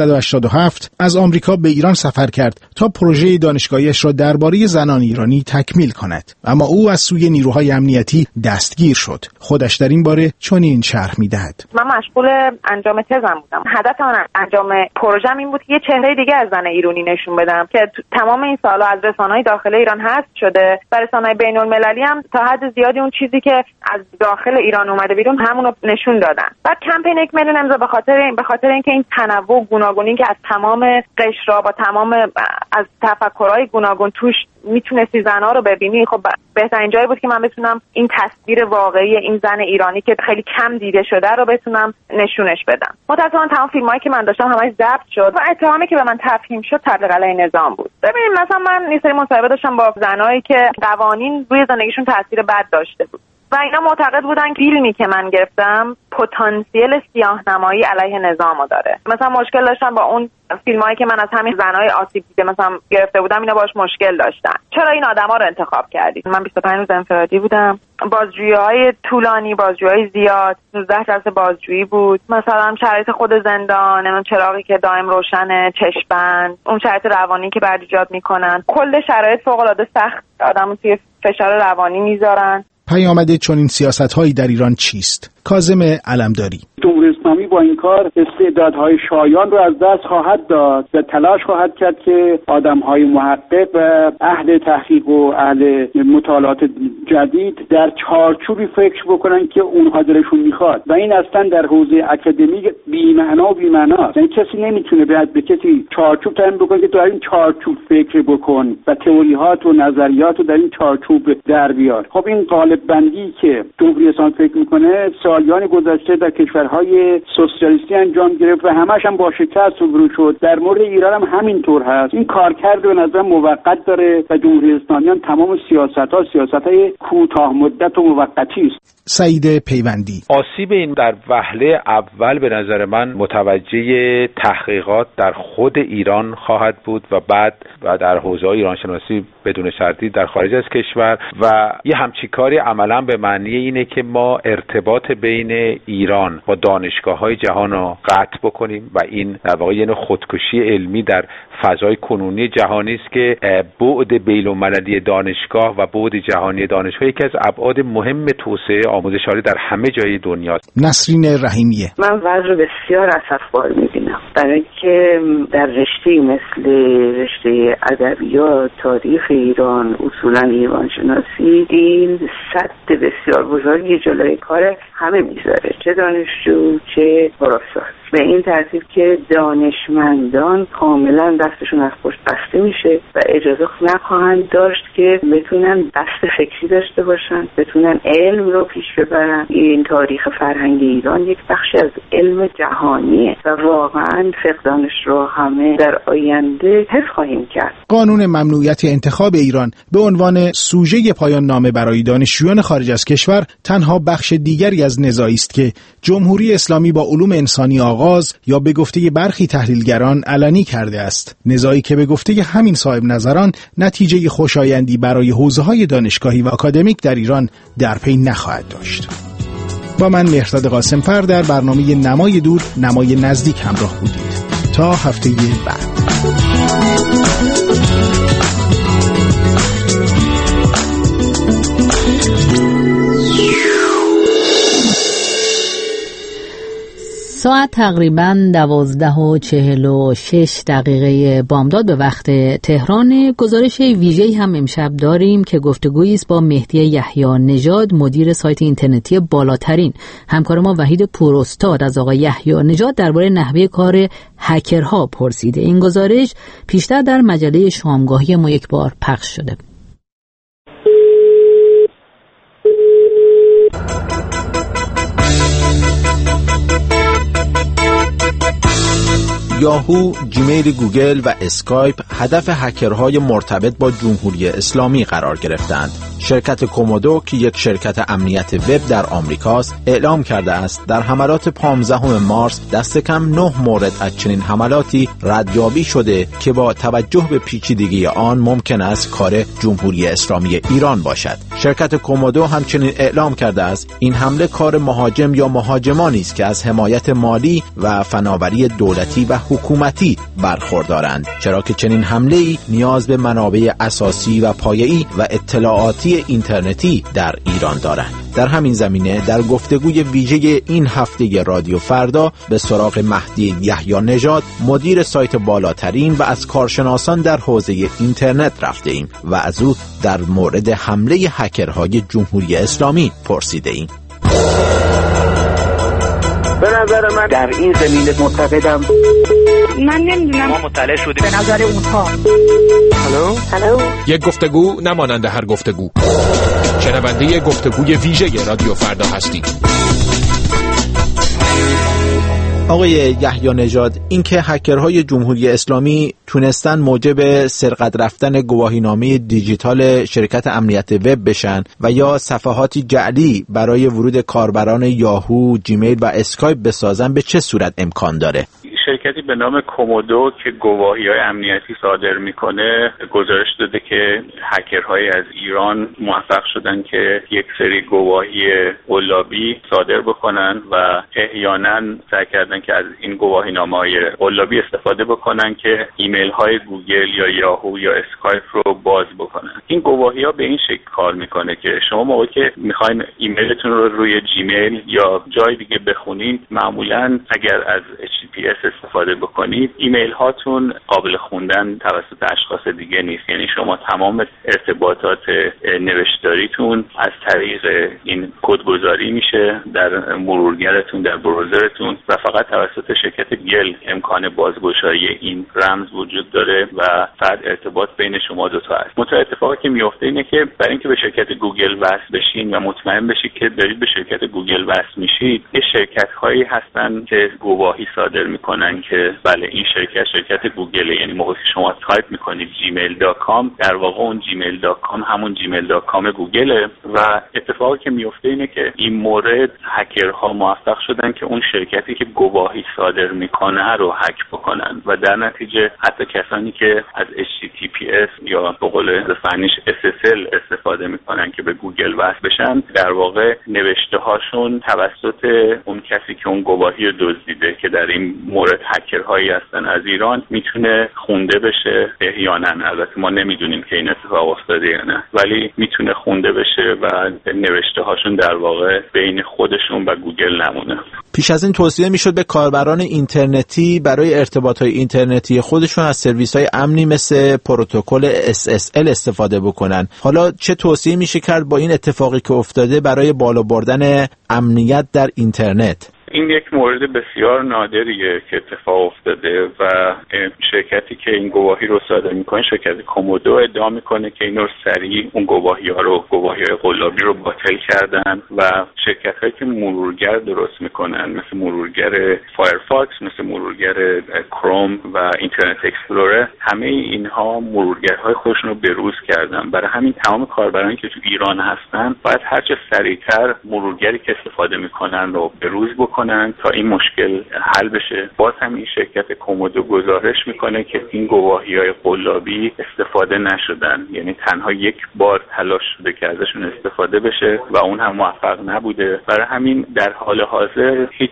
1387 از آمریکا به ایران سفر کرد تا پروژه دانشگاهیش را درباره زنان ایرانی تکمیل کند، اما او از سوی نیروهای امنیتی دستگیر شد. خودش در این باره چنین شرح می‌دهد: من مشغول انجام تزم بودم. هدف من انجام پروژم این بود که یه چهره دیگه از زن ایرانی نشون بدم که تمام این سال‌ها از رسانه‌های داخل ایران حذف شده و رسانه‌های بین‌المللی هم تا حد زیادی اون چیزی که از داخل ایران اومده بیرون همونو نشون دادن. بعد کمپین 1 میلیون امضا به خاطر اینکه این تنوع و گوناگونی که از تمام قشرها با تمام از تفکرهای گوناگون توش میتونستی زنها رو ببینی، خب بهترین جایی بود که من بتونم این تصویر واقعی این زن ایرانی که خیلی کم دیده شده رو بتونم نشونش بدم. متأسفانه تمام فیلمایی که من داشتم همش ضبط شد و اتهامی که به من تفهیم شد تبلیغ علیه نظام بود. ببینید مثلا من یه سری مصاحبه داشتم با زنایی که قوانین روی زندگیشون تاثیر بد داشته بود و اینا معتقد بودن که فیلمی که من گرفتم پتانسیل سیاه‌نمایی علیه نظامو داره. مثلا مشکل داشتن با اون فیلمایی که من از همین زنای آسیب دیده مثلا گرفته بودم، اینا باش مشکل داشتن. چرا این آدما رو انتخاب کردید؟ من 25 روز انفرادی بودم، بازجویی‌های طولانی، بازجویی‌های زیاد، 19 جلسه بازجویی بود. مثلا شرایط خود زندان، اون چراغی که دائم روشنه، چشم‌بند، اون شرایط روانی که بعد ایجاد میکنن، کل شرایط فوق‌العاده سخت آدمو توی فشار روانی میذارن. پیامد چنین سیاست‌هایی در ایران چیست؟ کاظم علمداری: جمهوری اسلامی با این کار استعدادهای شایان رو از دست خواهد داد و تلاش خواهد کرد که آدم‌های محقق و اهل تحقیق و اهل مطالعات جدید در چارچوبی فکر بکنن که اونها دلشون میخواد و این اصلا در حوزه اکادمیک بی‌معنا و بی‌معناست. یعنی کسی نمیتونه به کسی چارچوب تعیین بکنه که تو در این چارچوب فکر بکن و تئوری‌هات و نظریات رو در این چارچوب در بیار. خب این قالب بندی که جمهوری اسلامی فکر میکنه سالیان گذشته در کشور کشورهای سوسیالیستی انجام گرفت و همش هم با شکست روبرو شد. در مورد ایران هم همینطور هست. این کارکرد به نظر موقت داره و جمهوری اسلامی هم تمام سیاست‌های کوتاه مدت و موقتی است. سعید پیوندی: آسیب این در وهله اول به نظر من متوجه تحقیقات در خود ایران خواهد بود و بعد و در حوزه ایران شناسی بدون تردید در خارج از کشور و یه همچین کاری عملا به معنی اینه که ما ارتباط بین ایران با دانشگاه‌های جهان رو قطع بکنیم و این در واقع یه خودکشی علمی در فضای کنونی جهانی است که بعد بین‌المللی دانشگاه و بعد جهانی دانشگاه یکی از ابعاد مهم توسعه آموزش عالی در همه جای دنیاست. نسرین رحیمیه: من وضع بسیار اسفبار می‌بینم، برای که در رشته مثل رشته ادبیات، تاریخ ایران، اصولا ایران شناسی، این سد بسیار بزرگی جلوی کار همه میذاره، چه دانشجو چه پروفسور، به این ترتیب که دانشمندان کاملا دستشون از پشت بسته میشه و اجازه نخواهند داشت که بتونن دست فکری داشته باشن، بتونن علم رو پیش ببرن. این تاریخ فرهنگ ایران یک بخشی از علم جهانیه و واقعا فقدانش رو همه در آینده حفظ خواهیم کرد. قانون ممنوعیت انتخاب ایران به عنوان سوژه پایان نامه برای دانشجویان خارج از کشور تنها بخش دیگری از نزاعی است که جمهوری اسلامی با علوم انسانی آغاز یا به گفته برخی تحلیلگران علنی کرده است. نزاعی که به گفته همین صاحب نظران نتیجه خوشایندی برای حوزه‌های دانشگاهی و آکادمیک در ایران در پی نخواهد داشت. با من مهرداد قاسمفر در برنامه نمای دور نمای نزدیک همراه بودید. تا هفته بعد. ساعت تقریباً 12:46 بامداد به وقت تهران. گزارش ویژه‌ای هم امشب داریم که گفتگویی است با مهدی یحیی نژاد، مدیر سایت اینترنتی بالاترین. همکار ما وحید پوراستاد از آقای یحیی نژاد درباره نحوه کار هکرها پرسیده. این گزارش پیشتر در مجله شامگاهی ما یک بار پخش شده. یاهو، جیمیل گوگل و اسکایپ هدف هکرهای مرتبط با جمهوری اسلامی قرار گرفتند. شرکت کومودو که یک شرکت امنیت وب در آمریکاست اعلام کرده است در حملات 15 مارس دست کم 9 مورد از چنین حملاتی ردیابی شده که با توجه به پیچیدگی آن ممکن است کار جمهوری اسلامی ایران باشد. شرکت کومودو همچنین اعلام کرده است این حمله کار مهاجم یا مهاجمانی است که از حمایت مالی و فناوری دولتی و حکومتی برخوردارند، چرا که چنین حمله‌ای نیاز به منابع اساسی و پایه‌ای و اطلاعاتی اینترنتی در ایران دارند. در همین زمینه در گفتگوی ویژه این هفته رادیو فردا به سراغ مهدی یحیی نژاد، مدیر سایت بالاترین و از کارشناسان در حوزه اینترنت رفته ایم و از او در مورد حمله هکرهای جمهوری اسلامی پرسیده ایم. به نظر من در این زمینه معتقدم من نمیدونم، ما مطلع شدیم به نظر اونها. هلو یک گفتگو نمانند هر گفتگو. شنونده گفتگوی ویژه رادیو فردا هستید. آقای یحیی نژاد، اینکه هکرهای جمهوری اسلامی تونستن موجب سرقت رفتن گواهینامه دیجیتال شرکت امنیت وب بشن و یا صفحاتی جعلی برای ورود کاربران یاهو، جیمیل و اسکایپ بسازن، به چه صورت امکان داره؟ شرکتی به نام کومودو که گواهی‌های امنیتی صادر میکنه گزارش داده که هکرهای از ایران موفق شدن که یک سری گواهی قلابی صادر بکنن و احیانا سعی کردن که از این گواهینامه‌های قلابی استفاده بکنن که ایمیل‌های گوگل یا یاهو یا اسکایپ رو باز بکنن. این گواهی‌ها به این شکل کار میکنه که شما موقعی که میخواین ایمیلتون رو روی جیمیل یا جای دیگه بخونید، معمولاً اگر از HTTPS استفاده بکنید، ایمیل هاتون قابل خوندن توسط اشخاص دیگه نیست. یعنی شما تمام ارتباطات نوشتاریتون از طریق این کدگذاری میشه در مرورگرتون، در براوزرتون، و فقط توسط شرکت گوگل امکان بازگشایی این رمز وجود داره و فقط ارتباط بین شما دوتا هست. اتفاقی که میفته اینه که برای اینکه به شرکت گوگل وصل بشین و مطمئن بشید که دارید به شرکت گوگل وصل میشید، یه شرکت هایی هستن که گواهی صادر میکنن که بله این شرکت گوگله. یعنی موقعی که شما تایپ میکنید gmail.com، در واقع اون gmail.com همون gmail.com گوگله. و اتفاقی که میفته اینه که این مورد هکرها موفق شدن که اون شرکتی که گواهی صادر میکنه رو هک بکنن و در نتیجه حتی کسانی که از HTTPS یا به قول فنیش SSL استفاده میکنن که به گوگل وصل بشن، در واقع نوشته هاشون توسط اون کسی که اون گواهی رو دزدیده، که در این مورد هکرهایی هستن از ایران، میتونه خونده بشه احیانا. البته ما نمیدونیم که این اتفاق افتاده یا نه، ولی میتونه خونده بشه و نوشته هاشون در واقع بین خودشون و گوگل نمونه. پیش از این توصیه میشد به کاربران اینترنتی برای ارتباطات اینترنتی خودشون از سرویس‌های امنی مثل پروتکل SSL استفاده بکنن. حالا چه توصیه میشه کرد با این اتفاقی که افتاده برای بالا بردن امنیت در اینترنت؟ این یک مورد بسیار نادریه که اتفاق افتاده و شرکتی که این گواهی رو صادر میکنه، شرکت کومودو، ادعا میکنه که اینو سریع اون گواهی‌های قلابی رو باطل کردن و شرکت‌هایی که مرورگر درست میکنن مثل مرورگر فایرفاکس، مثل مرورگر کروم و اینترنت اکسپلورر، همه اینها مرورگرهای خودشون رو بروز کردن. برای همین تمام کاربرانی که تو ایران هستن باید هرچه سریعتر مرورگری که استفاده میکنن رو بروز بکنن تا این مشکل حل بشه. باز هم این شرکت کومودو گزارش میکنه که این گواهی‌های قلابی استفاده نشدن، یعنی تنها یک بار تلاش شده که ازشون استفاده بشه و اون هم موفق نبوده. برای همین در حال حاضر هیچ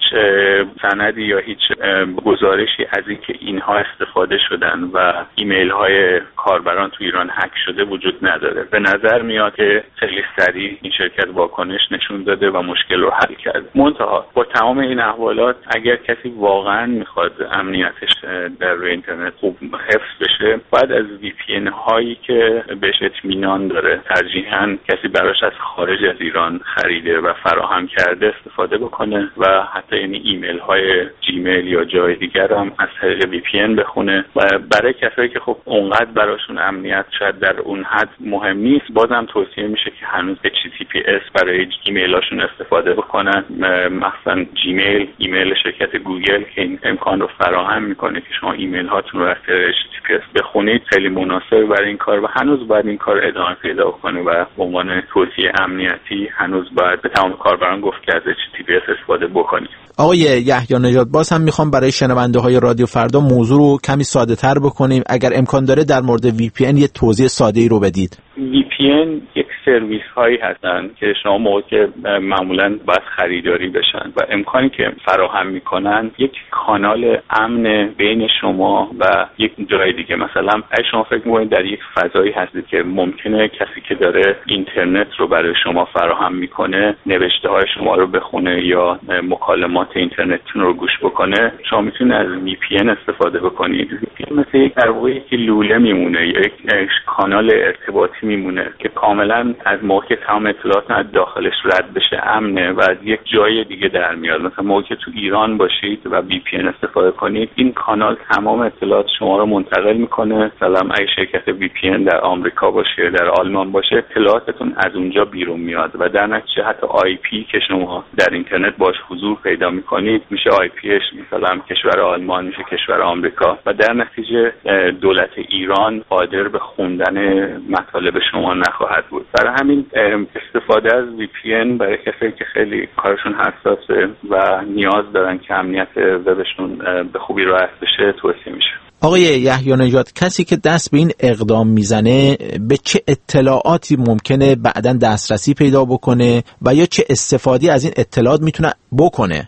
سندی یا هیچ گزارشی از این که اینها استفاده شدن و ایمیل های کاربران تو ایران هک شده وجود نداره. به نظر میاد که خیلی سریع این شرکت واکنش نشون داده و مشکل رو حل کرده. منتها با تمام این احوالات اگر کسی واقعا میخواد امنیتش در روی اینترنت خوب حفظ بشه، باید از VPN هایی که بهش اطمینان داره، ترجیحاً کسی براش از خارج از ایران خریده و فراهم کرده، استفاده بکنه و حتی یعنی ایمیل های جیمیل یا جای دیگر هم از طریق VPN بخونه. و برای کسایی که خب اونقدر براشون امنیت شاید در اون حد مهم نیست، بازم توصیه میشه که هنوز HTTPS برای ایمیلاشون استفاده بکنن، مثلا جیمیل، ایمیل شرکت گوگل که این امکان رو فراهم میکنه که شما ایمیل هاتون رو از طریق HTTPS بخونید، خیلی مناسب برای این کار و هنوز باید این کار ادامه پیدا کنه و به عنوان توصیه امنیتی هنوز باید به تمام کاربران گفت که از HTTPS استفاده بکنید. آقای یحیی نژاد، باز هم میخوام برای شنونده های رادیو فردا موضوع رو کمی ساده تر بکنیم. اگر امکان داره در مورد VPN یه توضیح ساده ای رو بدید. VPN یک سرویس هایی هستن که شما موقعی که معمولاً باید خریداری بشن و امکانی که فراهم میکنن یک کانال امن بین شما و یک جای دیگه. مثلا اگه شما فکر میکنید در یک فضایی هستید که ممکنه کسی که داره اینترنت رو برای شما فراهم میکنه نوشته های شما رو بخونه یا مکالمات اینترنتتون رو گوش بکنه، شما میتونید از VPN استفاده بکنید. VPN مثل یک در واقع یک لوله میمونه، یک کانال ارتباطی میمونه که کاملا از موقع تمام اطلاعات از داخلش رد بشه امنه و از یک جای دیگه در میاد. مثلا موقع تو ایران باشید و VPN استفاده کنید، این کانال تمام اطلاعات شما رو منتقل میکنه. مثلا اگه شرکت VPN در آمریکا باشه، در آلمان باشه، اطلاعاتتون از اونجا بیرون میاد و در نتیجه حتی IP که شما در اینترنت باش حضور پیدا میکنید میشه IPش مثلا کشور آلمان، میشه کشور آمریکا و در نتیجه دولت ایران قادر به خوندن مطالب شما نخواهد بود. برای همین استفاده از VPN برای کسایی که خیلی کارشون حساسه و نیاز دارن که امنیت وبشون به خوبی رعایت بشه توصیه میشه. آقای یحیی نژاد، کسی که دست به این اقدام میزنه به چه اطلاعاتی ممکنه بعداً دسترسی پیدا بکنه و یا چه استفاده از این اطلاعات میتونه بکنه؟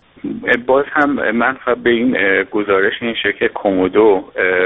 باز هم من به این گزارش این شرکت کومودو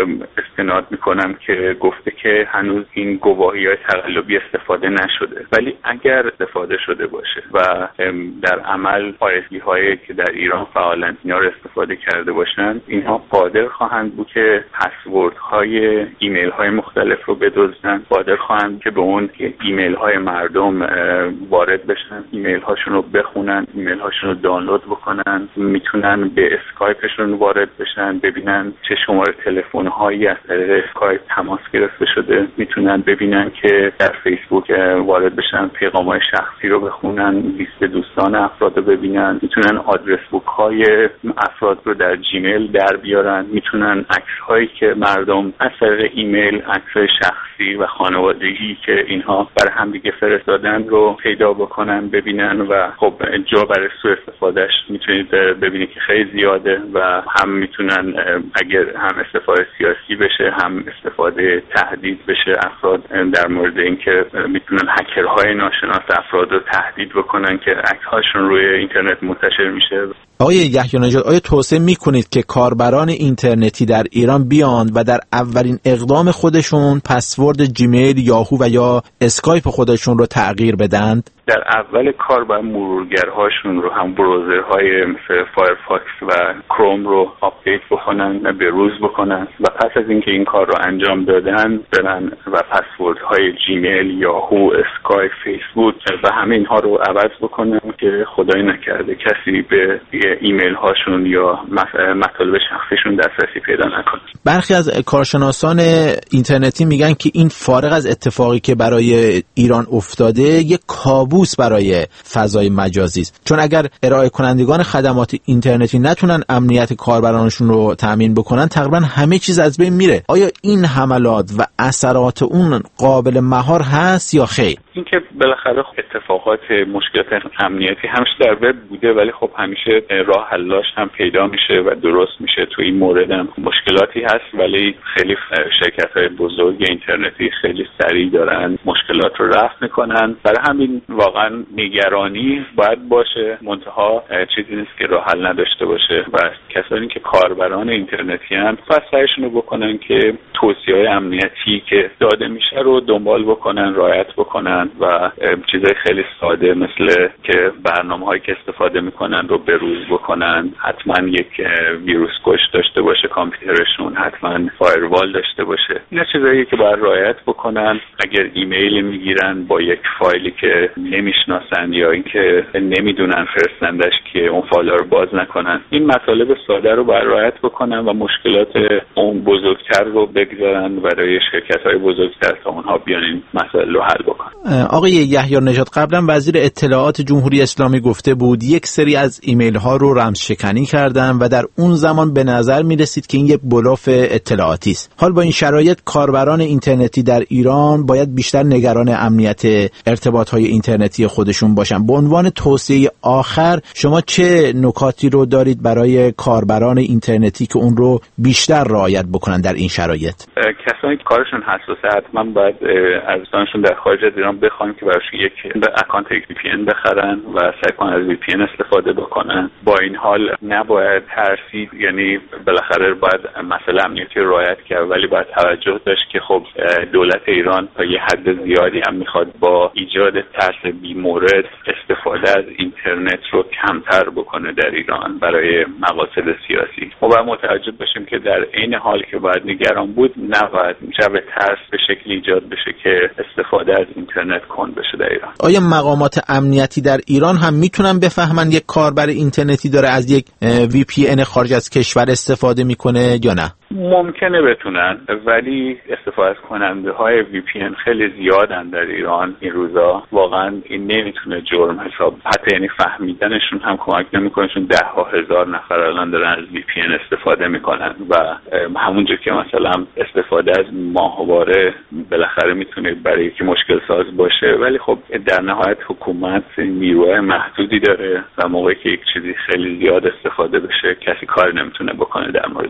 استناد میکنم که گفته که هنوز این گواهی‌های تقلبی استفاده نشده، ولی اگر استفاده شده باشه و در عمل پایگی‌هایی که در ایران فعالن اینا رو استفاده کرده باشن، اینها قادر خواهند بود که پسوردهای ایمیل‌های مختلف رو بدزدن، قادر خواهند که به اون ایمیل‌های مردم وارد بشن، ایمیل‌هاشون رو بخونن، ایمیل‌هاشون رو دانلود بکنن، میتونن به اسکایپشون وارد بشن، ببینن چه شماره تلفن‌هایی از طریق اسکایپ تماس گرفته شده، میتونن ببینن که در فیسبوک وارد بشن، پیغام‌های شخصی رو بخونن، لیست دوستان افراد رو ببینن، میتونن آدرس بوک‌های افراد رو در جیمیل در بیارن، میتونن عکس‌هایی که مردم از طریق ایمیل، عکس‌های شخصی و خانوادگی که اینها برای هم دیگه فرستادن رو پیدا بکنن، ببینن و خب جا برای سوء استفادهش میتونید ببینید که خیلی زیاده و هم میتونن اگر هم استفاده سیاسی بشه، هم استفاده تهدید بشه افراد، در مورد اینکه میتونن هکرهای ناشناس افراد رو تهدید بکنن که عکس‌هاشون روی اینترنت منتشر میشه. آقای یحیی نژاد، آیا توصیه میکنید که کاربران اینترنتی در ایران بیان و در اولین اقدام خودشون پسورد جیمیل، یاهو و یا اسکایپ خودشون رو تغییر بدند؟ در اول کار باید مرورگرهاشون رو، هم بروزرهای مثل فایرفاکس و کروم رو آپدیت بکنن، به روز بکنن و پس از اینکه این کار رو انجام دادن برن و پسوردهای جیمیل، یاهو، اسکایپ، فیسبوک و همه اینها رو عوض بکنن که خدای نکرده کسی به ایمیل هاشون یا مطالب شخصیشون دسترسی پیدا نکنه. برخی از کارشناسان اینترنتی میگن که این فارغ از اتفاقی که برای ایران افتاده یک کابوس برای فضای مجازی است، چون اگر ارائه کنندگان خدمات اینترنتی نتونن امنیت کاربرانشون رو تامین بکنن تقریبا همه چیز از بین میره. آیا این حملات و اثرات اون قابل مهار هست یا خیر؟ اینکه بالاخره اتفاقات مشکلات امنیتی همیشه در وب بوده، ولی خب همیشه راه حلش هم پیدا میشه و درست میشه. تو این مورد هم مشکلاتی هست، ولی خیلی شرکت‌های بزرگ اینترنتی خیلی سریع دارن مشکلات رو رفع میکنن. برای همین واقعا نگرانی باید باشه، منتها چیزی نیست که راه حل نداشته باشه و کسانی که کاربران اینترنتی ان سعیشون رو بکنن که توصیه‌های امنیتی که داده میشه رو دنبال بکنن، رعایت بکنن و چیزای خیلی ساده مثل که برنامه‌هایی که استفاده میکنن رو بروز بکنن، حتما یک ویروس کش داشته باشه کامپیوترشون، حتما فایروال داشته باشه. اینا چیزایی که باید رعایت بکنن. اگر ایمیل میگیرن با یک فایلی که نمیشناسن یا اینکه نمیدونن فرستندش که اون فایل رو باز نکنن، این مطالب ساده رو باید رعایت بکنن و مشکلات اون بزرگتر رو بگذارن برای شرکت‌های بزرگتر تا اونها بیان این مسائل رو حل بکنن. آقای یحیی نژاد، قبلا وزیر اطلاعات جمهوری اسلامی گفته بود یک سری از ایمیل ها رو رمزشکنی کردن و در اون زمان به نظر می رسید که این یک بلاف اطلاعاتی است. حال با این شرایط کاربران اینترنتی در ایران باید بیشتر نگران امنیت ارتباط های اینترنتی خودشون باشن. به عنوان توصیه آخر شما چه نکاتی رو دارید برای کاربران اینترنتی که اون رو بیشتر رعایت بکنن در این شرایط؟ کسانی که کارشون حساسه حتما باید از دوستانشون در خارج از ایران بخوان که براشون یک اکانت VPN بخرن و سعی کنن از VPN استفاده بکنن. با این حال نباید ترسید، یعنی بالاخره باید مسئله امنیتی رو رعایت کرد، ولی باید توجه داشت که خب دولت ایران تا یه حد زیادی هم میخواد با ایجاد ترس بیمورد استفاده از اینترنت رو کمتر بکنه در ایران برای مقاصد سیاسی. ما باید متوجه باشیم که در عین حال که باید نگران بود، نباید جو ترس به شکلی ایجاد بشه که استفاده از اینترنت کن بشه در ایران. آیا مقامات امنیتی در ایران هم میتونن بفهمن یک کاربر اینترنتی داره از یک VPN خارج از کشور استفاده میکنه یا نه؟ ممکنه بتونن، ولی استفاده کننده های VPN خیلی زیادن در ایران این روزا. واقعا این نمیتونه جرم حساب، حتی یعنی فهمیدنشون هم کمک نمیکنه، چون 10,000 نفر الان دارن از VPN استفاده میکنن و همونجور که مثلا استفاده از ماهواره بالاخره میتونه برای یکی مشکل ساز باشه، ولی خب در نهایت حکومت نیروی محدودی داره و موقعی که یک چیزی خیلی زیاد استفاده بشه کسی کار نمیتونه بکنه در موردش.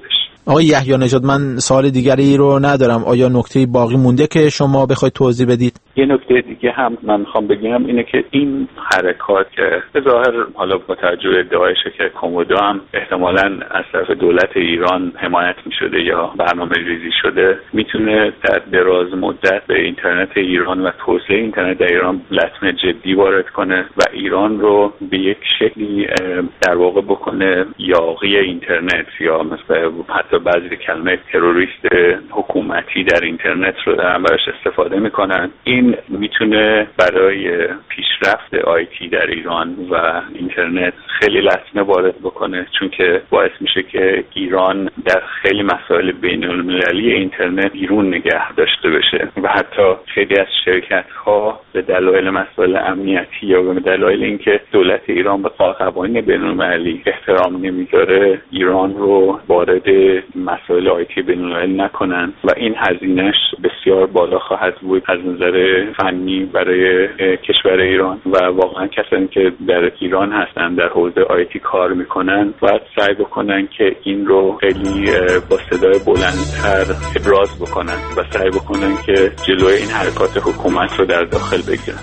آقای یحیی نژاد، من سوال دیگری رو ندارم. آیا نکته باقی مونده که شما بخواید توضیح بدید؟ یه نکته دیگه هم من میخوام بگم اینه که این حرکات که به ظاهر حالا با توجه به ادعایشه که کمودو هم احتمالاً از طرف دولت ایران حمایت میشده یا برنامه ریزی شده، میتونه در دراز مدت به اینترنت ایران و توسعه اینترنت در ایران لطمه جدی وارد کنه و ایران رو به یک شکلی در واقع بکنه یاغی اینترنت، یا مثلا حتی بعضی کلمه تروریست حکومتی در اینترنت رو دارن براش استفاده میکنن. این میتونه برای پیشرفت آیتی در ایران و اینترنت خیلی لطمه وارد بکنه، چون که باعث میشه که ایران در خیلی مسائل بین المللی اینترنت بیرون نگه داشته بشه و حتی خیلی از شرکت ها به دلایل مسائل امنیتی یا به دلایل اینکه دولت ایران به قوانین بین المللی احترام نمیذاره ایران رو وارد مسائل آیتی بین المللی نکنن و این هزینه‌اش بسیار بالا خواهد بود از نظر فنی برای کشور ایران و واقعا کسانی که در ایران هستن در حوزه آیتی کار میکنن باید سعی بکنن که این رو خیلی با صدای بلندتر ابراز بکنن و سعی بکنن که جلوی این حرکات حکومت رو در داخل بگیرن.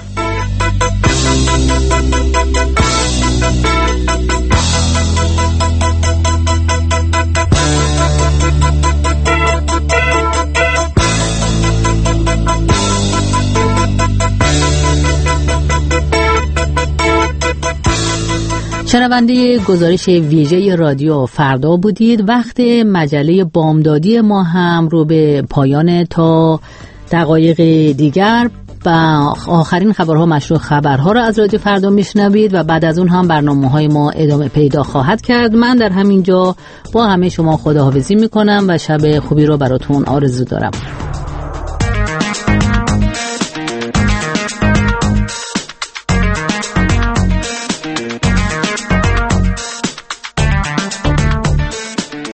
شنونده گزارش ویژه رادیو فردا بودید. وقت مجله بامدادی ما هم رو به پایان. تا دقایق دیگر و آخرین خبرها، مشروع خبرها رو از رادیو فردا میشنوید و بعد از اون هم برنامه‌های ما ادامه پیدا خواهد کرد. من در همین جا با همه شما خداحافظی میکنم و شب خوبی رو براتون آرزو دارم.